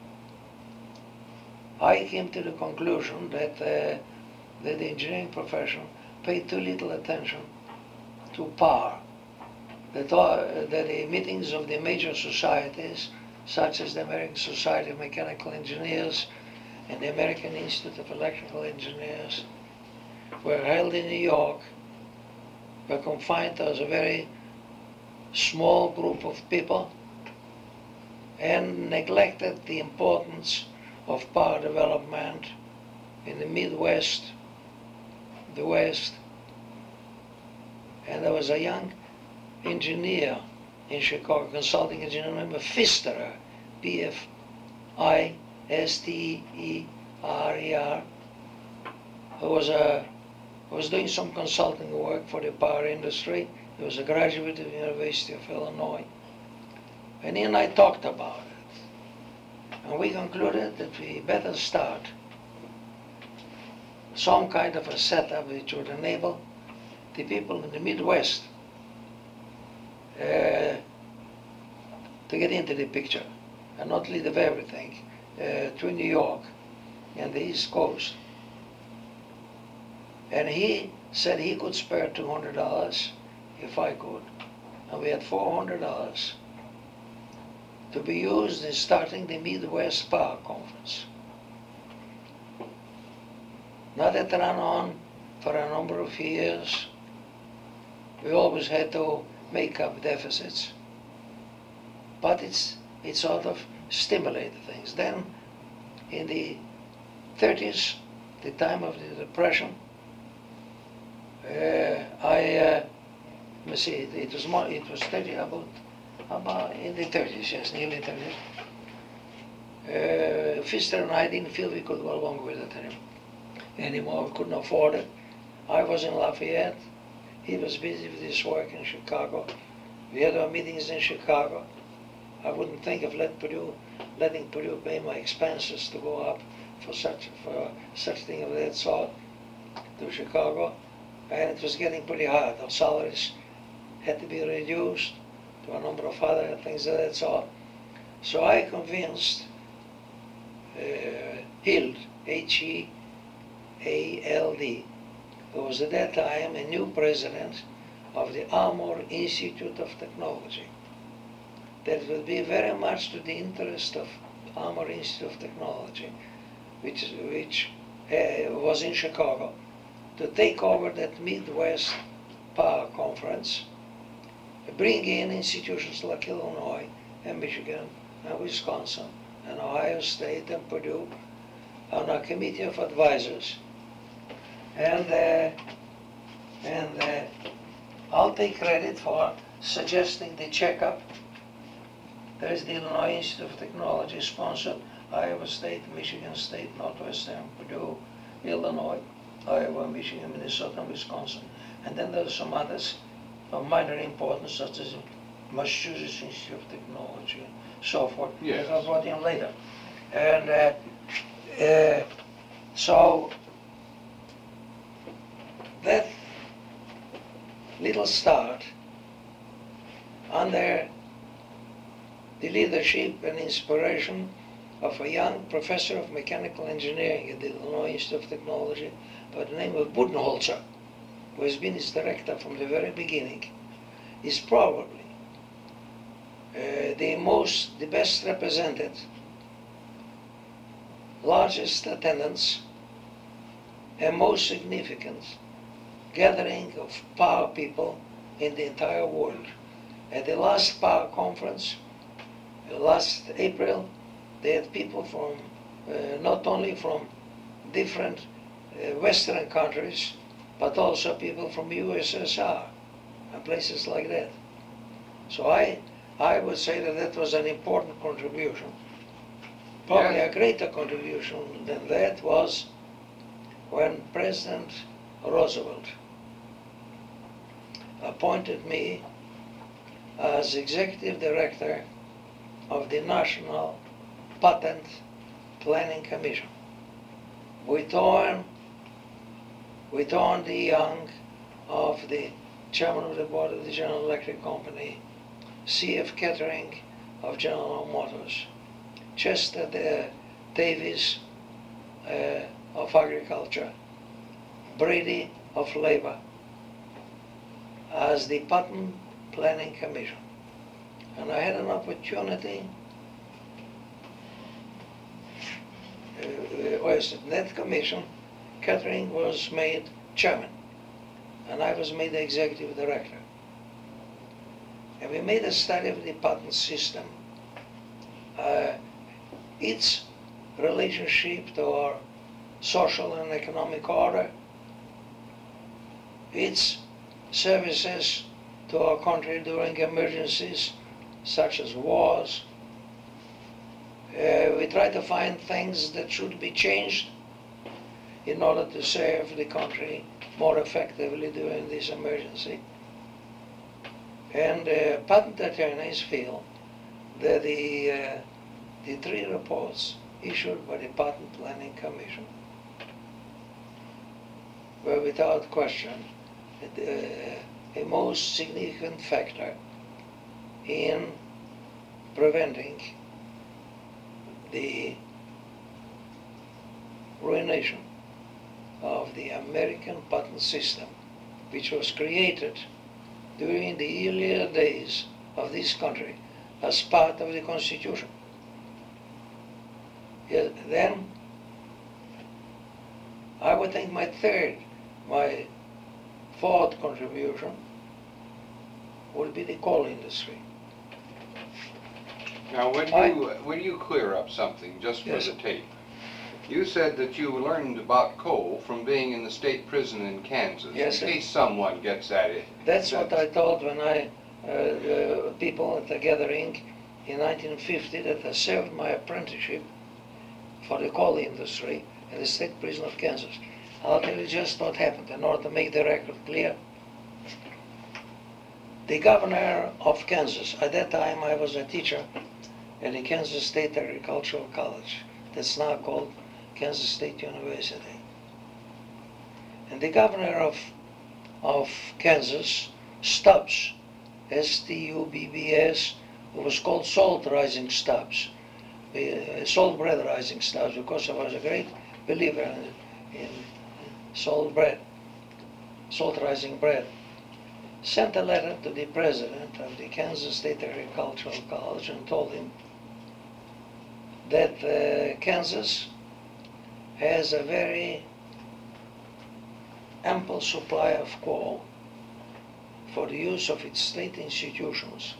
[SPEAKER 2] I came to the conclusion that, uh, that the engineering profession paid too little attention to power. That, all, that the meetings of the major societies, such as the American Society of Mechanical Engineers and the American Institute of Electrical Engineers, were held in New York, were confined to a very small group of people, and neglected the importance of power development in the Midwest, the West. And there was a young engineer in Chicago, consulting engineer named Pfisterer, P F I S T E R E R, who was, a, who was doing some consulting work for the power industry. He was a graduate of the University of Illinois. And he and I talked about it. And we concluded that we better start some kind of a setup which would enable the people in the Midwest uh, to get into the picture and not lead of everything uh, to New York and the East Coast. And he said he could spare two hundred dollars if I could. And we had four hundred dollars. to be used in starting the Midwest Power Conference. Now that ran on for a number of years, we always had to make up deficits, but it's it sort of stimulated things. Then, in the thirties, the time of the Depression, uh, I uh, let me see, it, it was more, it was thirty about about in the thirties, yes, nearly thirties. Uh, Pfister and I didn't feel we could go along with it anymore. We couldn't afford it. I was in Lafayette. He was busy with his work in Chicago. We had our meetings in Chicago. I wouldn't think of let Purdue, letting Purdue pay my expenses to go up for such for such thing of that sort to Chicago, and it was getting pretty hard. Our salaries had to be reduced to a number of other things of that sort. So I convinced uh, Hild, H E A L D, who was at that time a new president of the Armour Institute of Technology, that would be very much to the interest of Armour Institute of Technology, which, which uh, was in Chicago, to take over that Midwest Power Conference, bring in institutions like Illinois and Michigan and Wisconsin and Ohio State and Purdue on a committee of advisors. And, uh, and uh, I'll take credit for suggesting the checkup. There's the Illinois Institute of Technology sponsored Iowa State, Michigan State, Northwestern, Purdue, Illinois, Iowa, Michigan, Minnesota, and Wisconsin. And then there's some others of minor importance, such as Massachusetts Institute of Technology, and so forth,
[SPEAKER 1] yes,
[SPEAKER 2] that I brought in later. And uh, uh, so that little start under the leadership and inspiration of a young professor of mechanical engineering at the Illinois Institute of Technology by the name of Budenholzer, who has been its director from the very beginning, is probably uh, the most, the best represented, largest attendance, and most significant gathering of power people in the entire world. At the last power conference, uh, last April, they had people from, uh, not only from different uh, Western countries, but also people from U S S R and places like that. So I, I would say that that was an important contribution. Probably
[SPEAKER 1] Yes.
[SPEAKER 2] a greater contribution than that was when President Roosevelt appointed me as executive director of the National Patent Planning Commission. With Owen, with Owen D. Young of the chairman of the board of the General Electric Company, C F Kettering of General Motors, Chester Davis uh, of Agriculture, Brady of Labor, as the Patent Planning Commission. And I had an opportunity, uh, was in that commission, Kettering was made chairman, and I was made the executive director. And we made a study of the patent system, uh, its relationship to our social and economic order, its services to our country during emergencies such as wars. Uh, we try to find things that should be changed in order to serve the country more effectively during this emergency. And uh, patent attorneys feel that the, uh, the three reports issued by the Patent Planning Commission were without question uh, a most significant factor in preventing the ruination of the American patent system, which was created during the earlier days of this country as part of the Constitution. Yeah, then I would think my third, my fourth contribution would be the coal industry.
[SPEAKER 1] Now, when
[SPEAKER 2] I-
[SPEAKER 1] you, when you clear up something, just for
[SPEAKER 2] Yes.
[SPEAKER 1] the tape, you said that you learned about coal from being in the state prison in Kansas.
[SPEAKER 2] Yes, sir.
[SPEAKER 1] In case someone gets at it.
[SPEAKER 2] That's what I told when I, uh, uh, people at the gathering in nineteen fifty, that I served my apprenticeship for the coal industry in the state prison of Kansas. I'll tell you just what happened in order to make the record clear. The governor of Kansas, at that time I was a teacher at the Kansas State Agricultural College, that's now called Kansas State University. And the governor of, of Kansas, Stubbs, S T U B B S, it was called Salt Rising Stubbs, uh, Salt Bread Rising Stubbs, because I was a great believer in, in salt bread, salt rising bread. Sent a letter to the president of the Kansas State Agricultural College and told him that uh, Kansas has a very ample supply of coal for the use of its state institutions.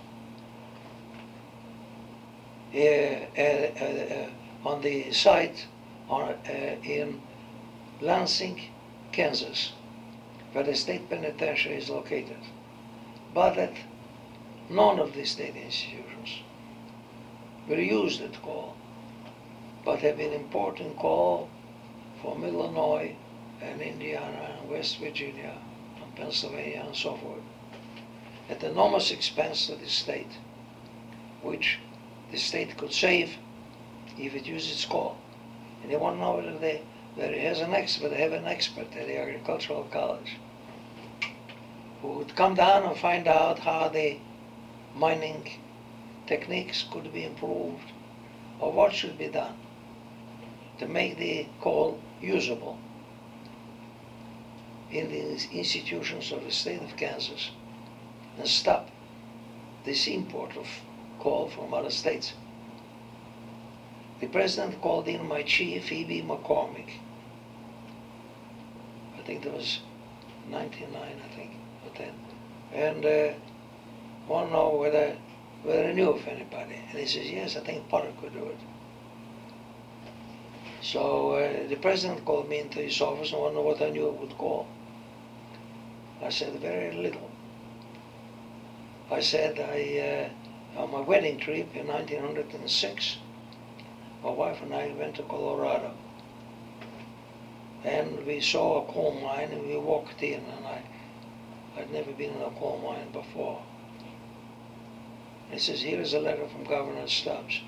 [SPEAKER 2] Uh, uh, uh, on the site on, uh, in Lansing, Kansas, where the state penitentiary is located, but that none of the state institutions will use that coal, but have been importing coal from Illinois and Indiana and West Virginia and Pennsylvania and so forth, at enormous expense to the state, which the state could save if it used its coal. And they want to know whether they, whether it has an expert, they have an expert at the agricultural college who would come down and find out how the mining techniques could be improved or what should be done to make the coal usable in the institutions of the state of Kansas and stop this import of coal from other states. The president called in my chief, E B McCormick. I think that was ninety-nine, I think, or ten. And uh, want to know whether, whether I knew of anybody. And he says, yes, I think Potter could do it. So uh, the president called me into his office and wanted to know what I knew with coal. I said, very little. I said, I, uh, on my wedding trip in nineteen oh six, my wife and I went to Colorado. And we saw a coal mine and we walked in, and I, I'd never been in a coal mine before. He says, here is a letter from Governor Stubbs.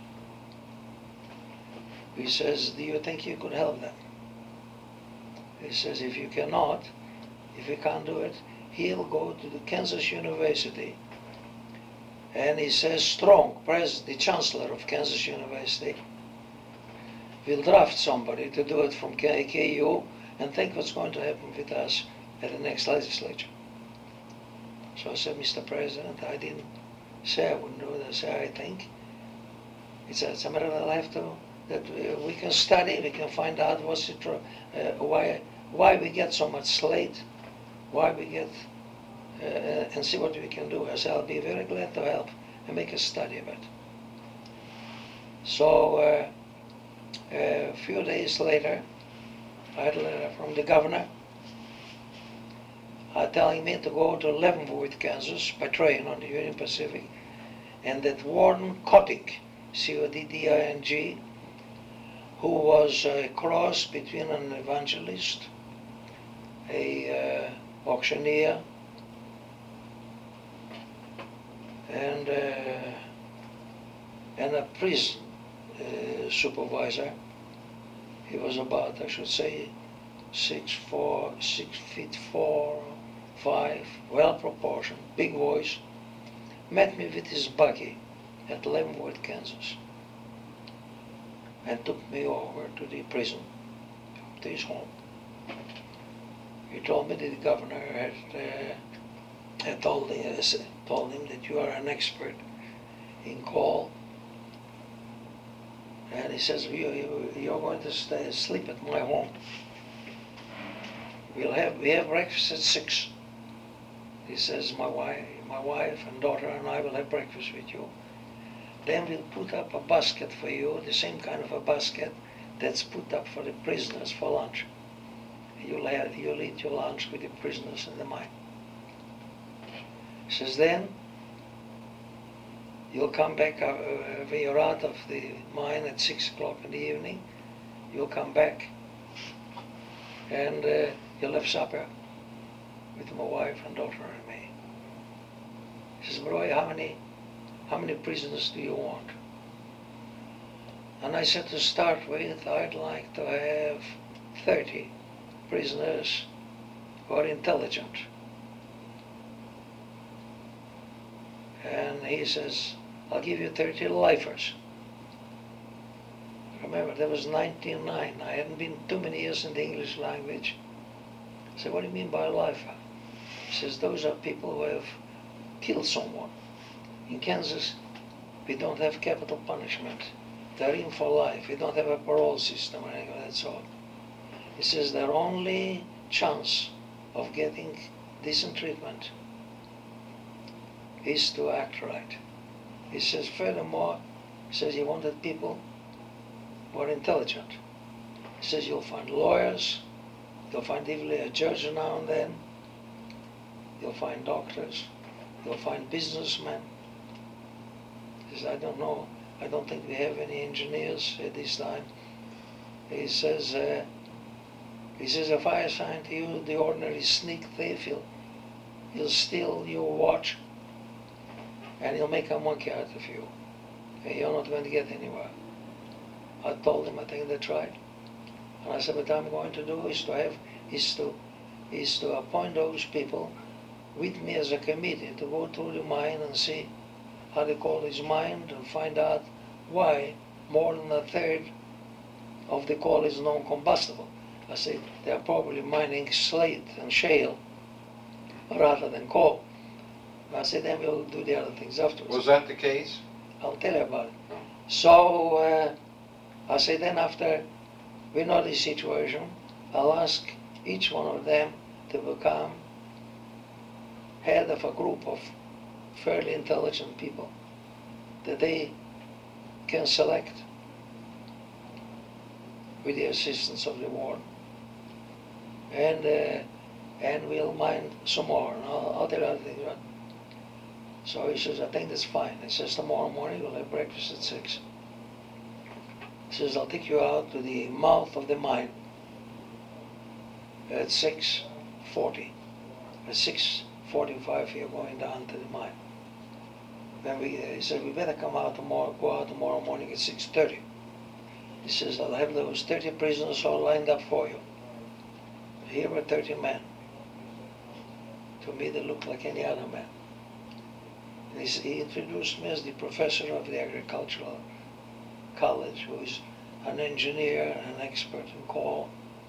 [SPEAKER 2] He says, do you think you could help them? He says, if you cannot, if you can't do it, he'll go to the Kansas University. And he says, Strong, president, the chancellor of Kansas University, will draft somebody to do it from K U and think what's going to happen with us at the next legislature. So I said, Mister President, I didn't say I wouldn't do it. I said, I think it's a, it's a matter that I'll have to, that we, we can study, we can find out what's it, uh, why, why we get so much slate, why we get, uh, and see what we can do. I said, I'll be very glad to help and make a study of it. So uh, a few days later, I had a letter from the governor uh, telling me to go to Leavenworth, Kansas by train on the Union Pacific, and that Warren Cotting, C O D D I N G, who was a cross between an evangelist, a uh, auctioneer, and, uh, and a prison uh, supervisor. He was about, I should say, six four, six feet four, five, well proportioned, big voice. Met me with his buggy at Leavenworth, Kansas, and took me over to the prison, to his home. He told me that the governor had, uh, had told, uh, told him that you are an expert in call. And he says, you, you, you're going to stay sleep at my home. We'll have, we have breakfast at six. He says, my wife, my wife and daughter and I will have breakfast with you. Then we'll put up a basket for you, the same kind of a basket that's put up for the prisoners for lunch. You'll, have, you'll eat your lunch with the prisoners in the mine. He says, then you'll come back uh, when you're out of the mine at six o'clock in the evening. You'll come back and uh, you'll have supper with my wife and daughter and me. He says, Roy, how many, how many prisoners do you want? And I said, to start with, I'd like to have thirty prisoners who are intelligent. And he says, I'll give you thirty lifers. Remember, that was nineteen oh nine. I hadn't been too many years in the English language. I said, what do you mean by a lifer? He says, those are people who have killed someone. In Kansas, we don't have capital punishment. They're in for life. We don't have a parole system or anything of that sort. He says, their only chance of getting decent treatment is to act right. He says, furthermore, he says he wanted people who are intelligent. He says you'll find lawyers, you'll find even a judge now and then, you'll find doctors, you'll find businessmen. He says, I don't know, I don't think we have any engineers at this time. He says, uh, he says, if I assign to you the ordinary sneak thief, he'll, he'll steal your watch and he'll make a monkey out of you. And you're not going to get anywhere. I told him, I think that's right. And I said, what I'm going to do is to have, is to, is to appoint those people with me as a committee to go through the mine and see how they call his mine and find out why more than a third of the coal is non-combustible. I said, they're probably mining slate and shale rather than coal. I said, then we'll do the other things afterwards.
[SPEAKER 1] Was that the case?
[SPEAKER 2] I'll tell you about it. So uh, I said, then after we know the situation, I'll ask each one of them to become head of a group of fairly intelligent people that they can select with the assistance of the warden. And uh, and we'll mine some more. And I'll, I'll tell you other things. Right? So he says, I think that's fine. He says, tomorrow morning we'll have breakfast at six. He says, I'll take you out to the mouth of the mine at six forty. At six forty-five you're going down to the mine. Then we, uh, he said, we better come out tomorrow, go out tomorrow morning at six thirty. He says, I'll have those thirty prisoners all lined up for you. Here were thirty men. To me, they looked like any other man. And he, he introduced me as the professor of the agricultural college, who is an engineer and an expert in coal.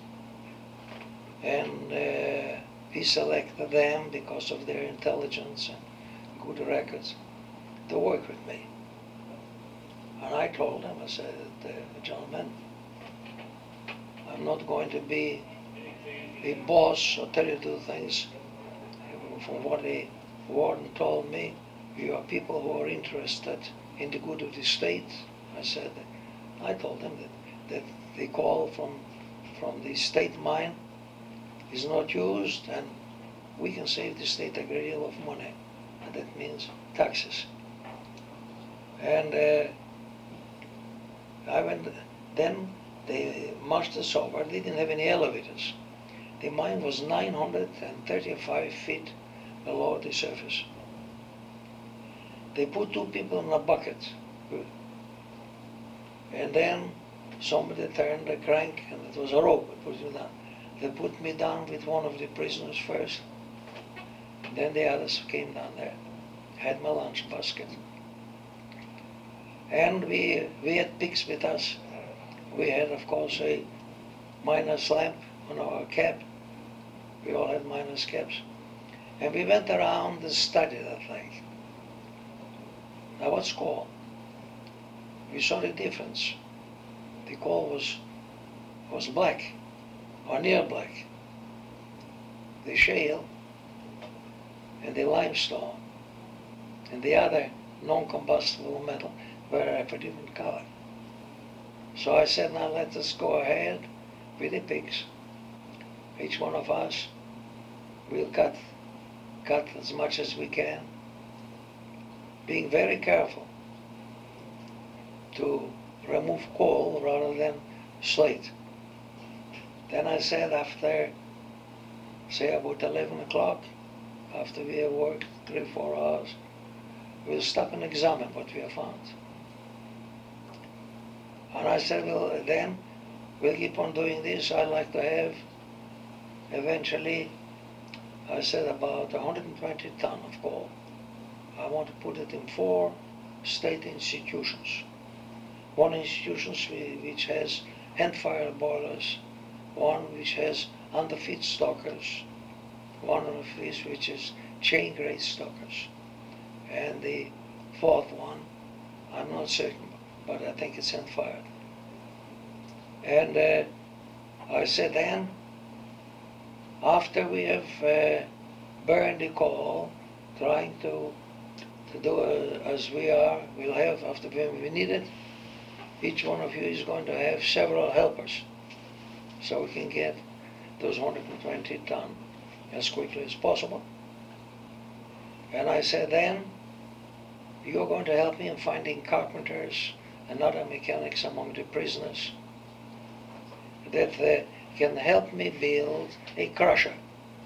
[SPEAKER 2] And uh, he selected them because of their intelligence and good records to work with me. And I told him, I said, uh, gentlemen, I'm not going to be a boss or tell you to do things. From what the warden told me, you are people who are interested in the good of the state. I said, I told him that, that the coal from, from the state mine is not used, and we can save the state a great deal of money, and that means taxes. And uh, I went, then they marched us over. They didn't have any elevators. The mine was nine hundred thirty-five feet below the surface. They put two people in a bucket. And then somebody turned the crank, and it was a rope. It put me down. They put me down with one of the prisoners first. Then the others came down there. Had my lunch basket. And we, we had pigs with us. We had, of course, a miner's lamp on our cap. We all had miner's caps. And we went around and studied that thing. Now what's coal? We saw the difference. The coal was was black, or near black. The shale and the limestone and the other non-combustible metal were of a different color. So I said, now let us go ahead with the pigs. Each one of us will cut, cut as much as we can, being very careful to remove coal rather than slate. Then I said after, say about eleven o'clock, after we have worked three, four hours, we'll stop and examine what we have found. And I said, well, then we'll keep on doing this. I'd like to have eventually, I said, about one hundred twenty ton of coal. I want to put it in four state institutions. One institution which has hand-fire boilers, one which has underfeed stockers, one of these which is chain grade stockers, and the fourth one, I'm not certain, but I think it's hand-fired. And uh, I said then, after we have uh, burned the coal, trying to to do uh, as we are, we'll have, after when we need it, each one of you is going to have several helpers, so we can get those one hundred twenty ton as quickly as possible. And I said then, you're going to help me in finding carpenters and other mechanics among the prisoners that uh, can help me build a crusher,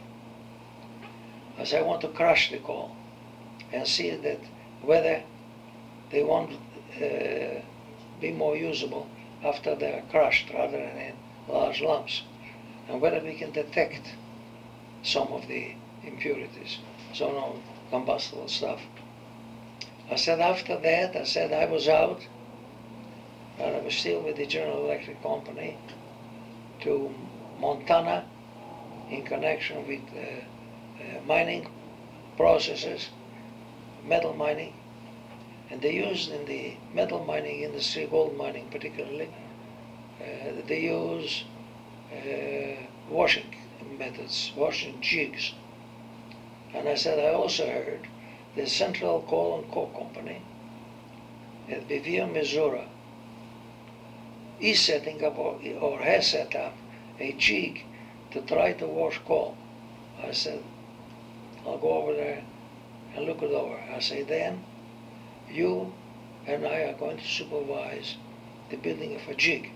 [SPEAKER 2] as I want to crush the coal and see that whether they won't uh, be more usable after they're crushed rather than in large lumps, and whether we can detect some of the impurities, so no combustible stuff. I said after that, I said I was out, and I was still with the General Electric Company, to Montana in connection with uh, uh, mining processes, metal mining, and they used in the metal mining industry, gold mining particularly, uh, they use uh, washing methods, washing jigs. And I said I also heard the Central Coal and Coke Company at Vivier, Missouri, is setting up or, or has set up a jig to try to wash coal. I said, I'll go over there and look it over. I say, then you and I are going to supervise the building of a jig.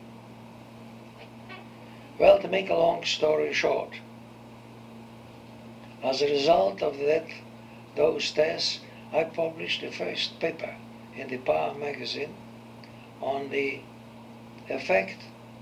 [SPEAKER 2] Well, to make a long story short, as a result of that, those tests, I published the first paper in the Power magazine on the effect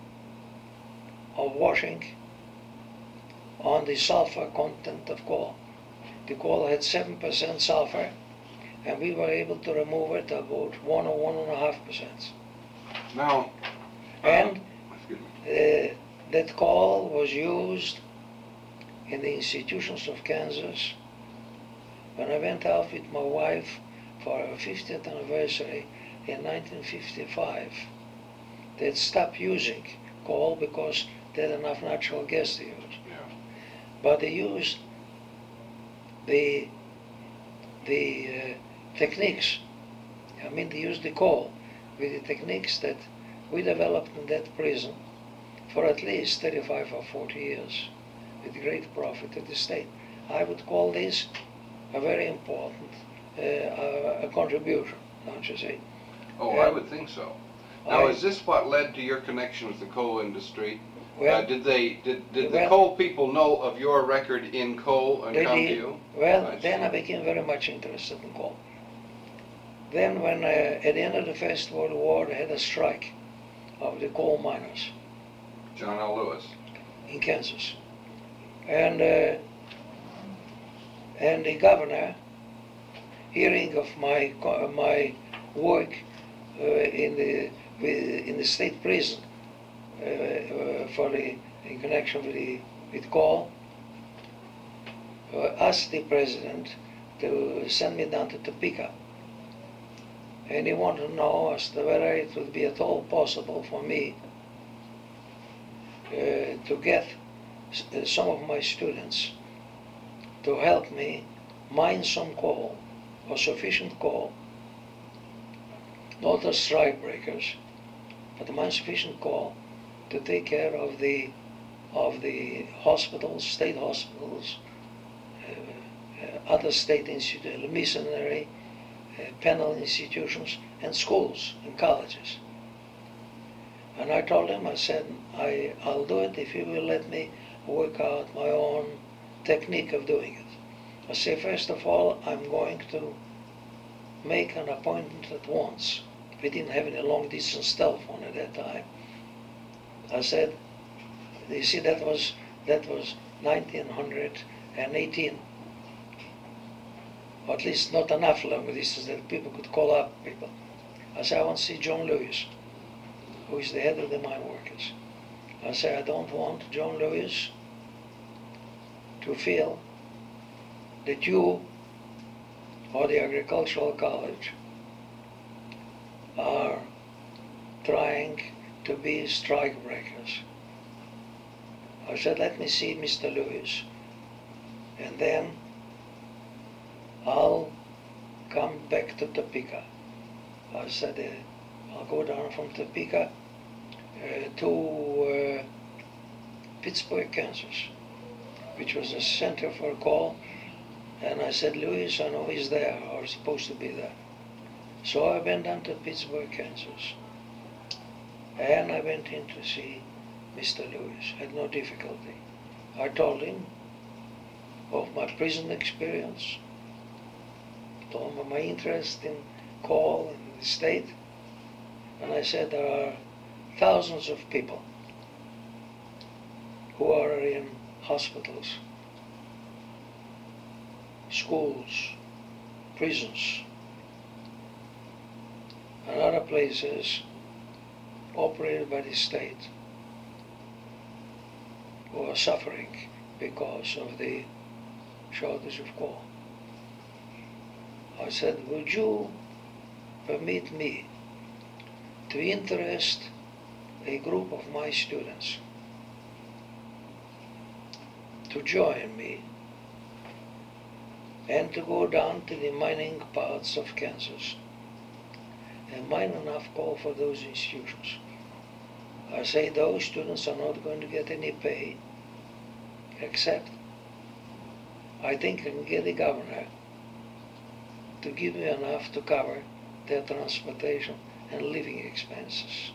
[SPEAKER 2] of washing on the sulfur content of coal. The coal had seven percent sulfur, and we were able to remove it about one or one and a half percent.
[SPEAKER 1] Now,
[SPEAKER 2] and
[SPEAKER 1] uh, excuse me.
[SPEAKER 2] uh, that coal was used in the institutions of Kansas. When I went out with my wife for our fiftieth anniversary in nineteen fifty-five, they'd stopped using coal because they had enough natural gas to use.
[SPEAKER 1] Yeah.
[SPEAKER 2] But they used the the uh, techniques. I mean, they used the coal with the techniques that we developed in that prison for at least thirty-five or forty years, with great profit to the state. I would call this a very important uh, uh, a contribution, don't you see?
[SPEAKER 1] Oh,
[SPEAKER 2] And
[SPEAKER 1] I would think so. Now,
[SPEAKER 2] I-
[SPEAKER 1] is this what led to your connection with the coal industry?
[SPEAKER 2] Well,
[SPEAKER 1] uh, did they did, did the
[SPEAKER 2] well-
[SPEAKER 1] coal people know of your record in coal and
[SPEAKER 2] They
[SPEAKER 1] come to
[SPEAKER 2] did.
[SPEAKER 1] you?
[SPEAKER 2] Well,
[SPEAKER 1] I
[SPEAKER 2] then
[SPEAKER 1] see.
[SPEAKER 2] I became very much interested in coal. Then when uh, at the end of the First World War, they had a strike of the coal miners
[SPEAKER 1] John L. Lewis.
[SPEAKER 2] in Kansas. And uh, and the governor, hearing of my co- my work uh, in the with, in the state prison uh, uh, for the in connection with the with coal, uh, asked the president to send me down to Topeka and he wanted to know as to whether it would be at all possible for me uh, to get s- uh, some of my students to help me mine some coal, or sufficient coal, not as strike breakers, but to mine sufficient coal to take care of the of the hospitals, state hospitals, uh, uh, other state institutions, missionary, uh, penal institutions, and schools and colleges. And I told him, I said, I, I'll do it if you will let me work out my own technique of doing it. I say, first of all, I'm going to make an appointment at once. We didn't have any long distance telephone at that time. I said, you see, that was that was nineteen eighteen, or at least not enough long distance that people could call up people. I said, I want to see John Lewis, who is the head of the mine workers. I said, I don't want John Lewis to feel that you or the agricultural college are trying to be strike breakers. I said, let me see Mister Lewis, and then I'll come back to Topeka. I said, uh, I'll go down from Topeka uh, to uh, Pittsburgh, Kansas, which was a center for coal. And I said, Lewis, I know he's there, or supposed to be there. So I went down to Pittsburgh, Kansas, and I went in to see Mister Lewis. Had no difficulty. I told him of my prison experience, told him of my interest in coal and the state, and I said there are thousands of people who are in hospitals, schools, prisons, and other places operated by the state, who are suffering because of the shortage of coal. I said, would you permit me to interest a group of my students to join me and to go down to the mining parts of Kansas and mine enough coal for those institutions? I say those students are not going to get any pay, except I think I can get the governor to give me enough to cover their transportation and living expenses.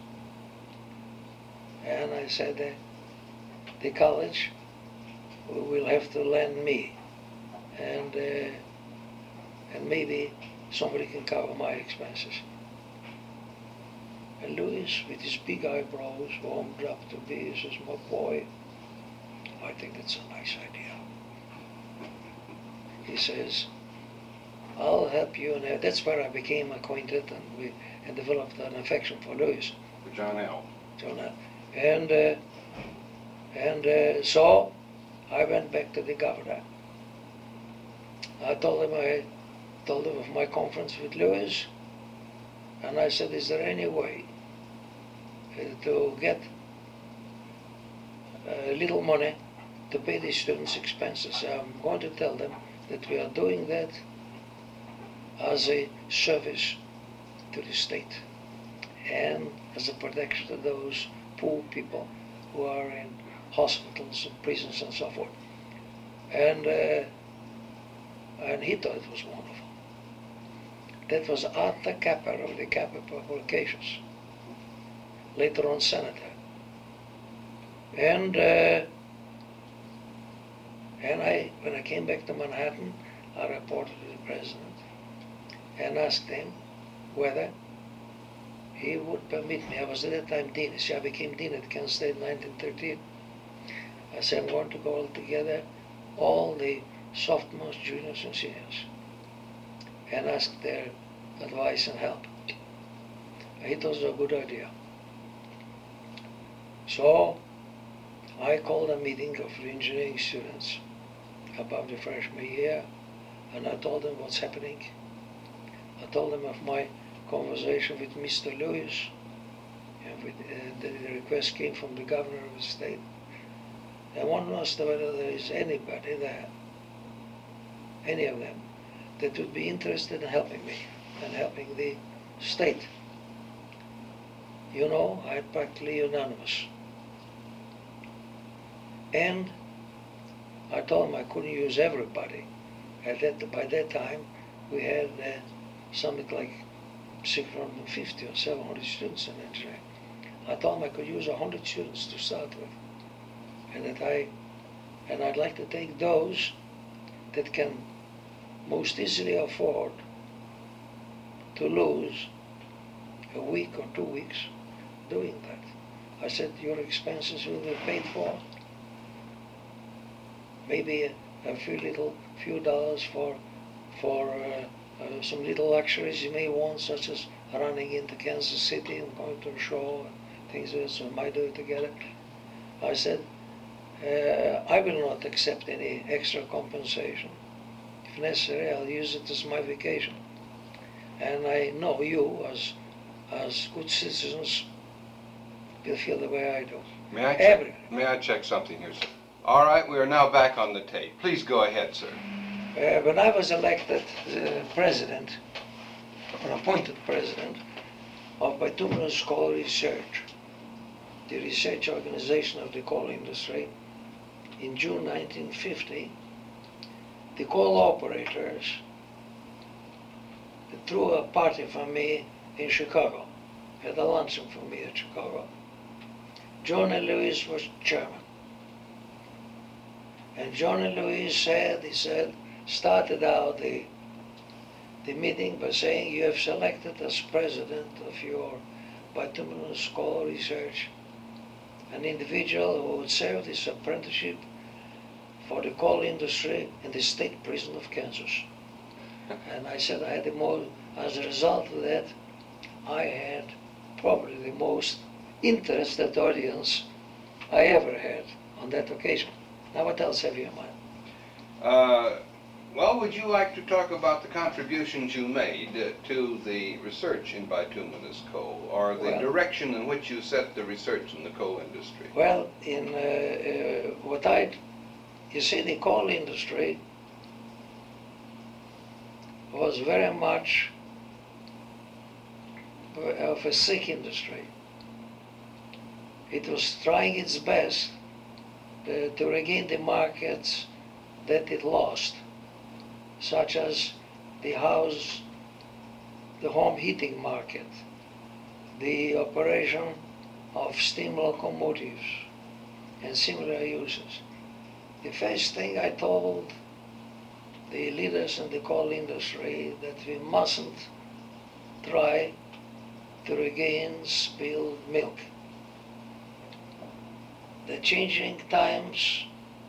[SPEAKER 2] And I said that the college will have to lend me, and uh, and maybe somebody can cover my expenses. And Lewis, with his big eyebrows, warmed up to me, says, my boy, I think that's a nice idea. He says, I'll help you. And that's where I became acquainted, and we and developed an affection for Lewis.
[SPEAKER 1] For John L.
[SPEAKER 2] John L. And, uh, and uh, so I went back to the governor. I told him I told him of my conference with Lewis, and I said, is there any way to get a little money to pay the students' expenses? I'm going to tell them that we are doing that as a service to the state and as a protection to those poor people who are in hospitals and prisons and so forth. And uh, and he thought it was wonderful. That was Arthur Capper of the Capper Publications, later on senator. And uh, and I, when I came back to Manhattan, I reported to the president and asked him whether he would permit me. I was at that time dean. See, I became dean at Kansas State in nineteen thirteen. I said, I'm going to go all together, all the sophomores, juniors, and seniors, and ask their advice and help. He thought it was a good idea. So I called a meeting of the engineering students about the freshman year, and I told them what's happening. I told them of my conversation with Mister Lewis, and with, uh, the request came from the governor of the state. I want to ask whether there is anybody there, any of them, that would be interested in helping me and helping the state. You know, I had practically unanimous. And I told him I couldn't use everybody. At that, by that time, we had uh, something like six hundred fifty or seven hundred students in engineering. I told him I could use one hundred students to start with, and that I, and I'd like to take those that can most easily afford to lose a week or two weeks doing that. I said, your expenses will be paid for. Maybe a, a few little, few dollars for, for uh, uh, some little luxuries you may want, such as running into Kansas City and going to a show and things like that, so we might do it together. I said, uh, I will not accept any extra compensation. If necessary, I'll use it as my vacation. And I know you, as as good citizens, will feel the way I do.
[SPEAKER 1] May I,
[SPEAKER 2] Every,
[SPEAKER 1] check, may I check something here, sir? All right, we are now back on the tape. Please go ahead, sir.
[SPEAKER 2] uh, when I was elected uh, president, or appointed president, of Bituminous Coal Research, the research organization of the coal industry, in June nineteen fifty, the coal operators threw a party for me in Chicago, had a luncheon for me in Chicago. Johnny Lewis was chairman. And Johnny Lewis said, he said, started out the, the meeting by saying, you have selected as president of your Bituminous Coal Research an individual who would serve this apprenticeship for the coal industry in the state prison of Kansas. And I said I had the most, as a result of that, I had probably the most interested audience I ever had on that occasion. Now what else have you in mind?
[SPEAKER 1] Uh, well, would you like to talk about the contributions you made uh, to the research in bituminous coal, or the
[SPEAKER 2] Well,
[SPEAKER 1] direction in which you set the research in the coal industry?
[SPEAKER 2] Well, in uh, uh, what I, you see, the coal industry was very much of a sick industry. It was trying its best uh, to regain the markets that it lost, such as the house, the home heating market, the operation of steam locomotives, and similar uses. The first thing I told the leaders in the coal industry that we mustn't try to regain spilled milk. The changing times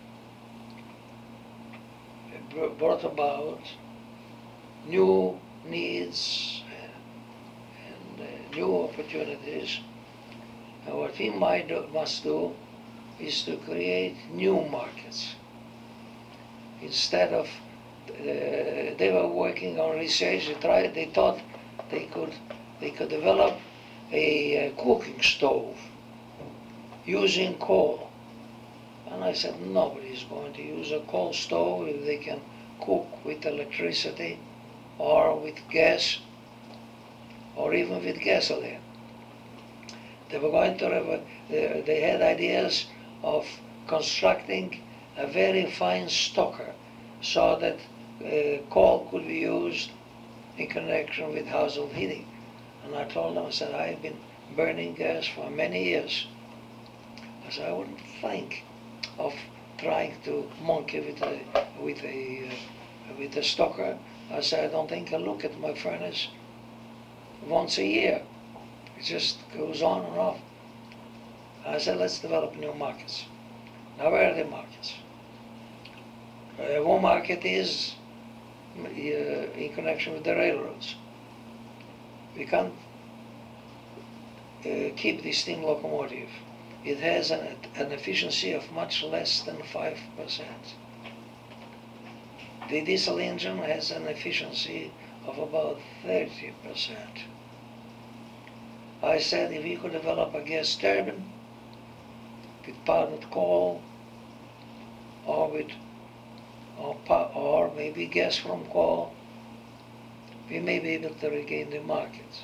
[SPEAKER 2] brought about new needs and, and uh, new opportunities. And what we might do, must do is to create new markets. Instead of, uh, they were working on research, they tried, they thought they could, they could develop a, a cooking stove using coal. And I said, nobody is going to use a coal stove if they can cook with electricity or with gas or even with gasoline. They were going to, have a, they, they had ideas of constructing a very fine stoker so that uh, coal could be used in connection with household heating. And I told them, I said, I've been burning gas for many years. I said, I wouldn't think of trying to monkey with a with a uh, with a stoker. I said, I don't think I look at my furnace once a year. It just goes on and off. I said, let's develop new markets. Now, where are the markets? Uh, one market is uh, in connection with the railroads. We can't uh, keep the steam locomotive. It has an, an efficiency of much less than five percent. The diesel engine has an efficiency of about thirty percent. I said if we could develop a gas turbine with powdered coal or with or, or maybe gas from coal, we may be able to regain the market.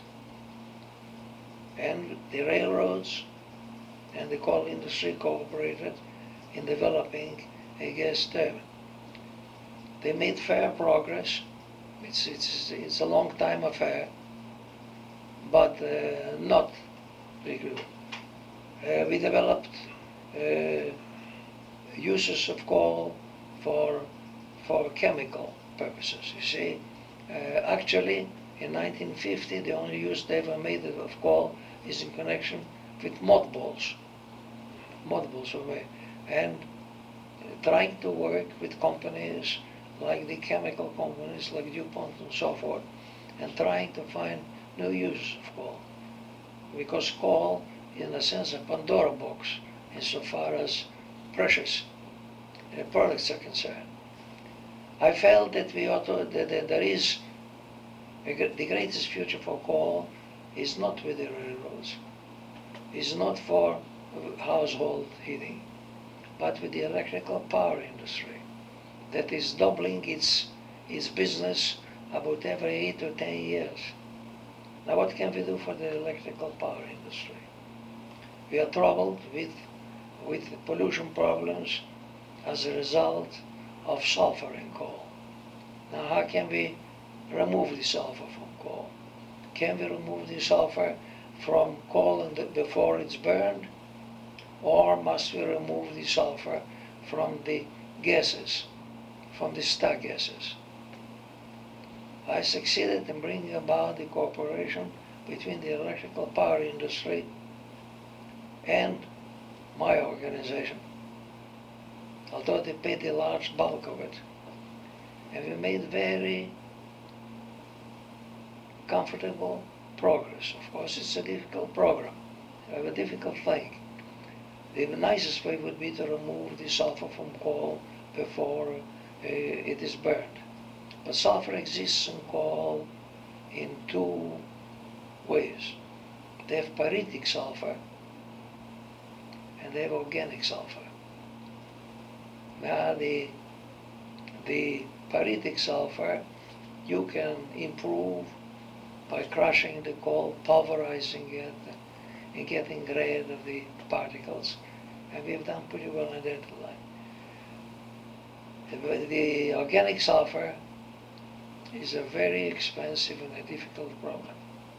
[SPEAKER 2] And the railroads and the coal industry cooperated in developing a gas turbine. They made fair progress. It's, it's, it's a long time affair, but uh, not very good. Uh, we developed uh, uses of coal for, for chemical purposes. You see, uh, actually in nineteen fifty the only use they ever made of coal is in connection with mothballs. Mothballs were made. And trying to work with companies like the chemical companies like DuPont and so forth, and trying to find new uses of coal. Because coal, in a sense, a Pandora box insofar as precious uh, products are concerned. I felt that we ought to, that, that there is a, the greatest future for coal is not with the railroads, is not for household heating, but with the electrical power industry that is doubling its, its business about every eight or ten years. Now what can we do for the electrical power industry? We are troubled with, with pollution problems as a result of sulfur in coal. Now how can we remove the sulfur from coal? Can we remove the sulfur from coal and the, before it's burned? Or must we remove the sulfur from the gases, from the stack gases? I succeeded in bringing about the cooperation between the electrical power industry and my organization, although they paid a large bulk of it. And we made very comfortable progress. Of course, it's a difficult program, a difficult thing. The nicest way would be to remove the sulfur from coal before uh, it is burned. But sulfur exists in coal in two ways. They have pyritic sulfur and they have organic sulfur. Now the, the pyritic sulfur you can improve by crushing the coal, pulverizing it, and getting rid of the particles. And we've done pretty well in that line. The, the organic sulfur is a very expensive and a difficult problem.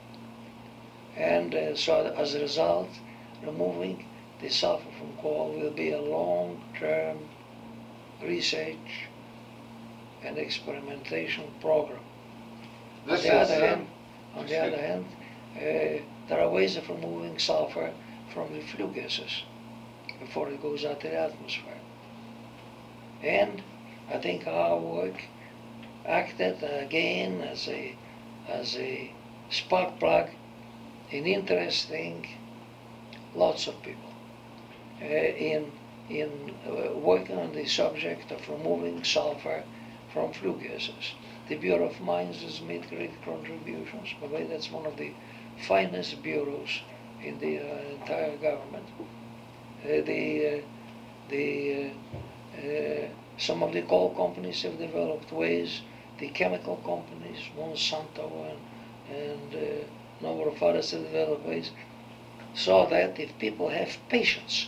[SPEAKER 2] And uh, so as a result, removing the sulfur from coal will be a long-term research and experimentation program.
[SPEAKER 1] This
[SPEAKER 2] on the
[SPEAKER 1] is,
[SPEAKER 2] other
[SPEAKER 1] uh,
[SPEAKER 2] hand, on the other hand, uh, there are ways of removing sulfur from the flue gases before it goes out to the atmosphere. And I think our work acted again as a as a spark plug in interesting lots of people uh, in in uh, working on the subject of removing sulfur from flue gases. The Bureau of Mines has made great contributions. By the way, that's one of the finest bureaus in the uh, entire government. Uh, the uh, the uh, uh, some of the coal companies have developed ways. The chemical companies, Monsanto and, and uh, a number of others have developed ways, so that if people have patience,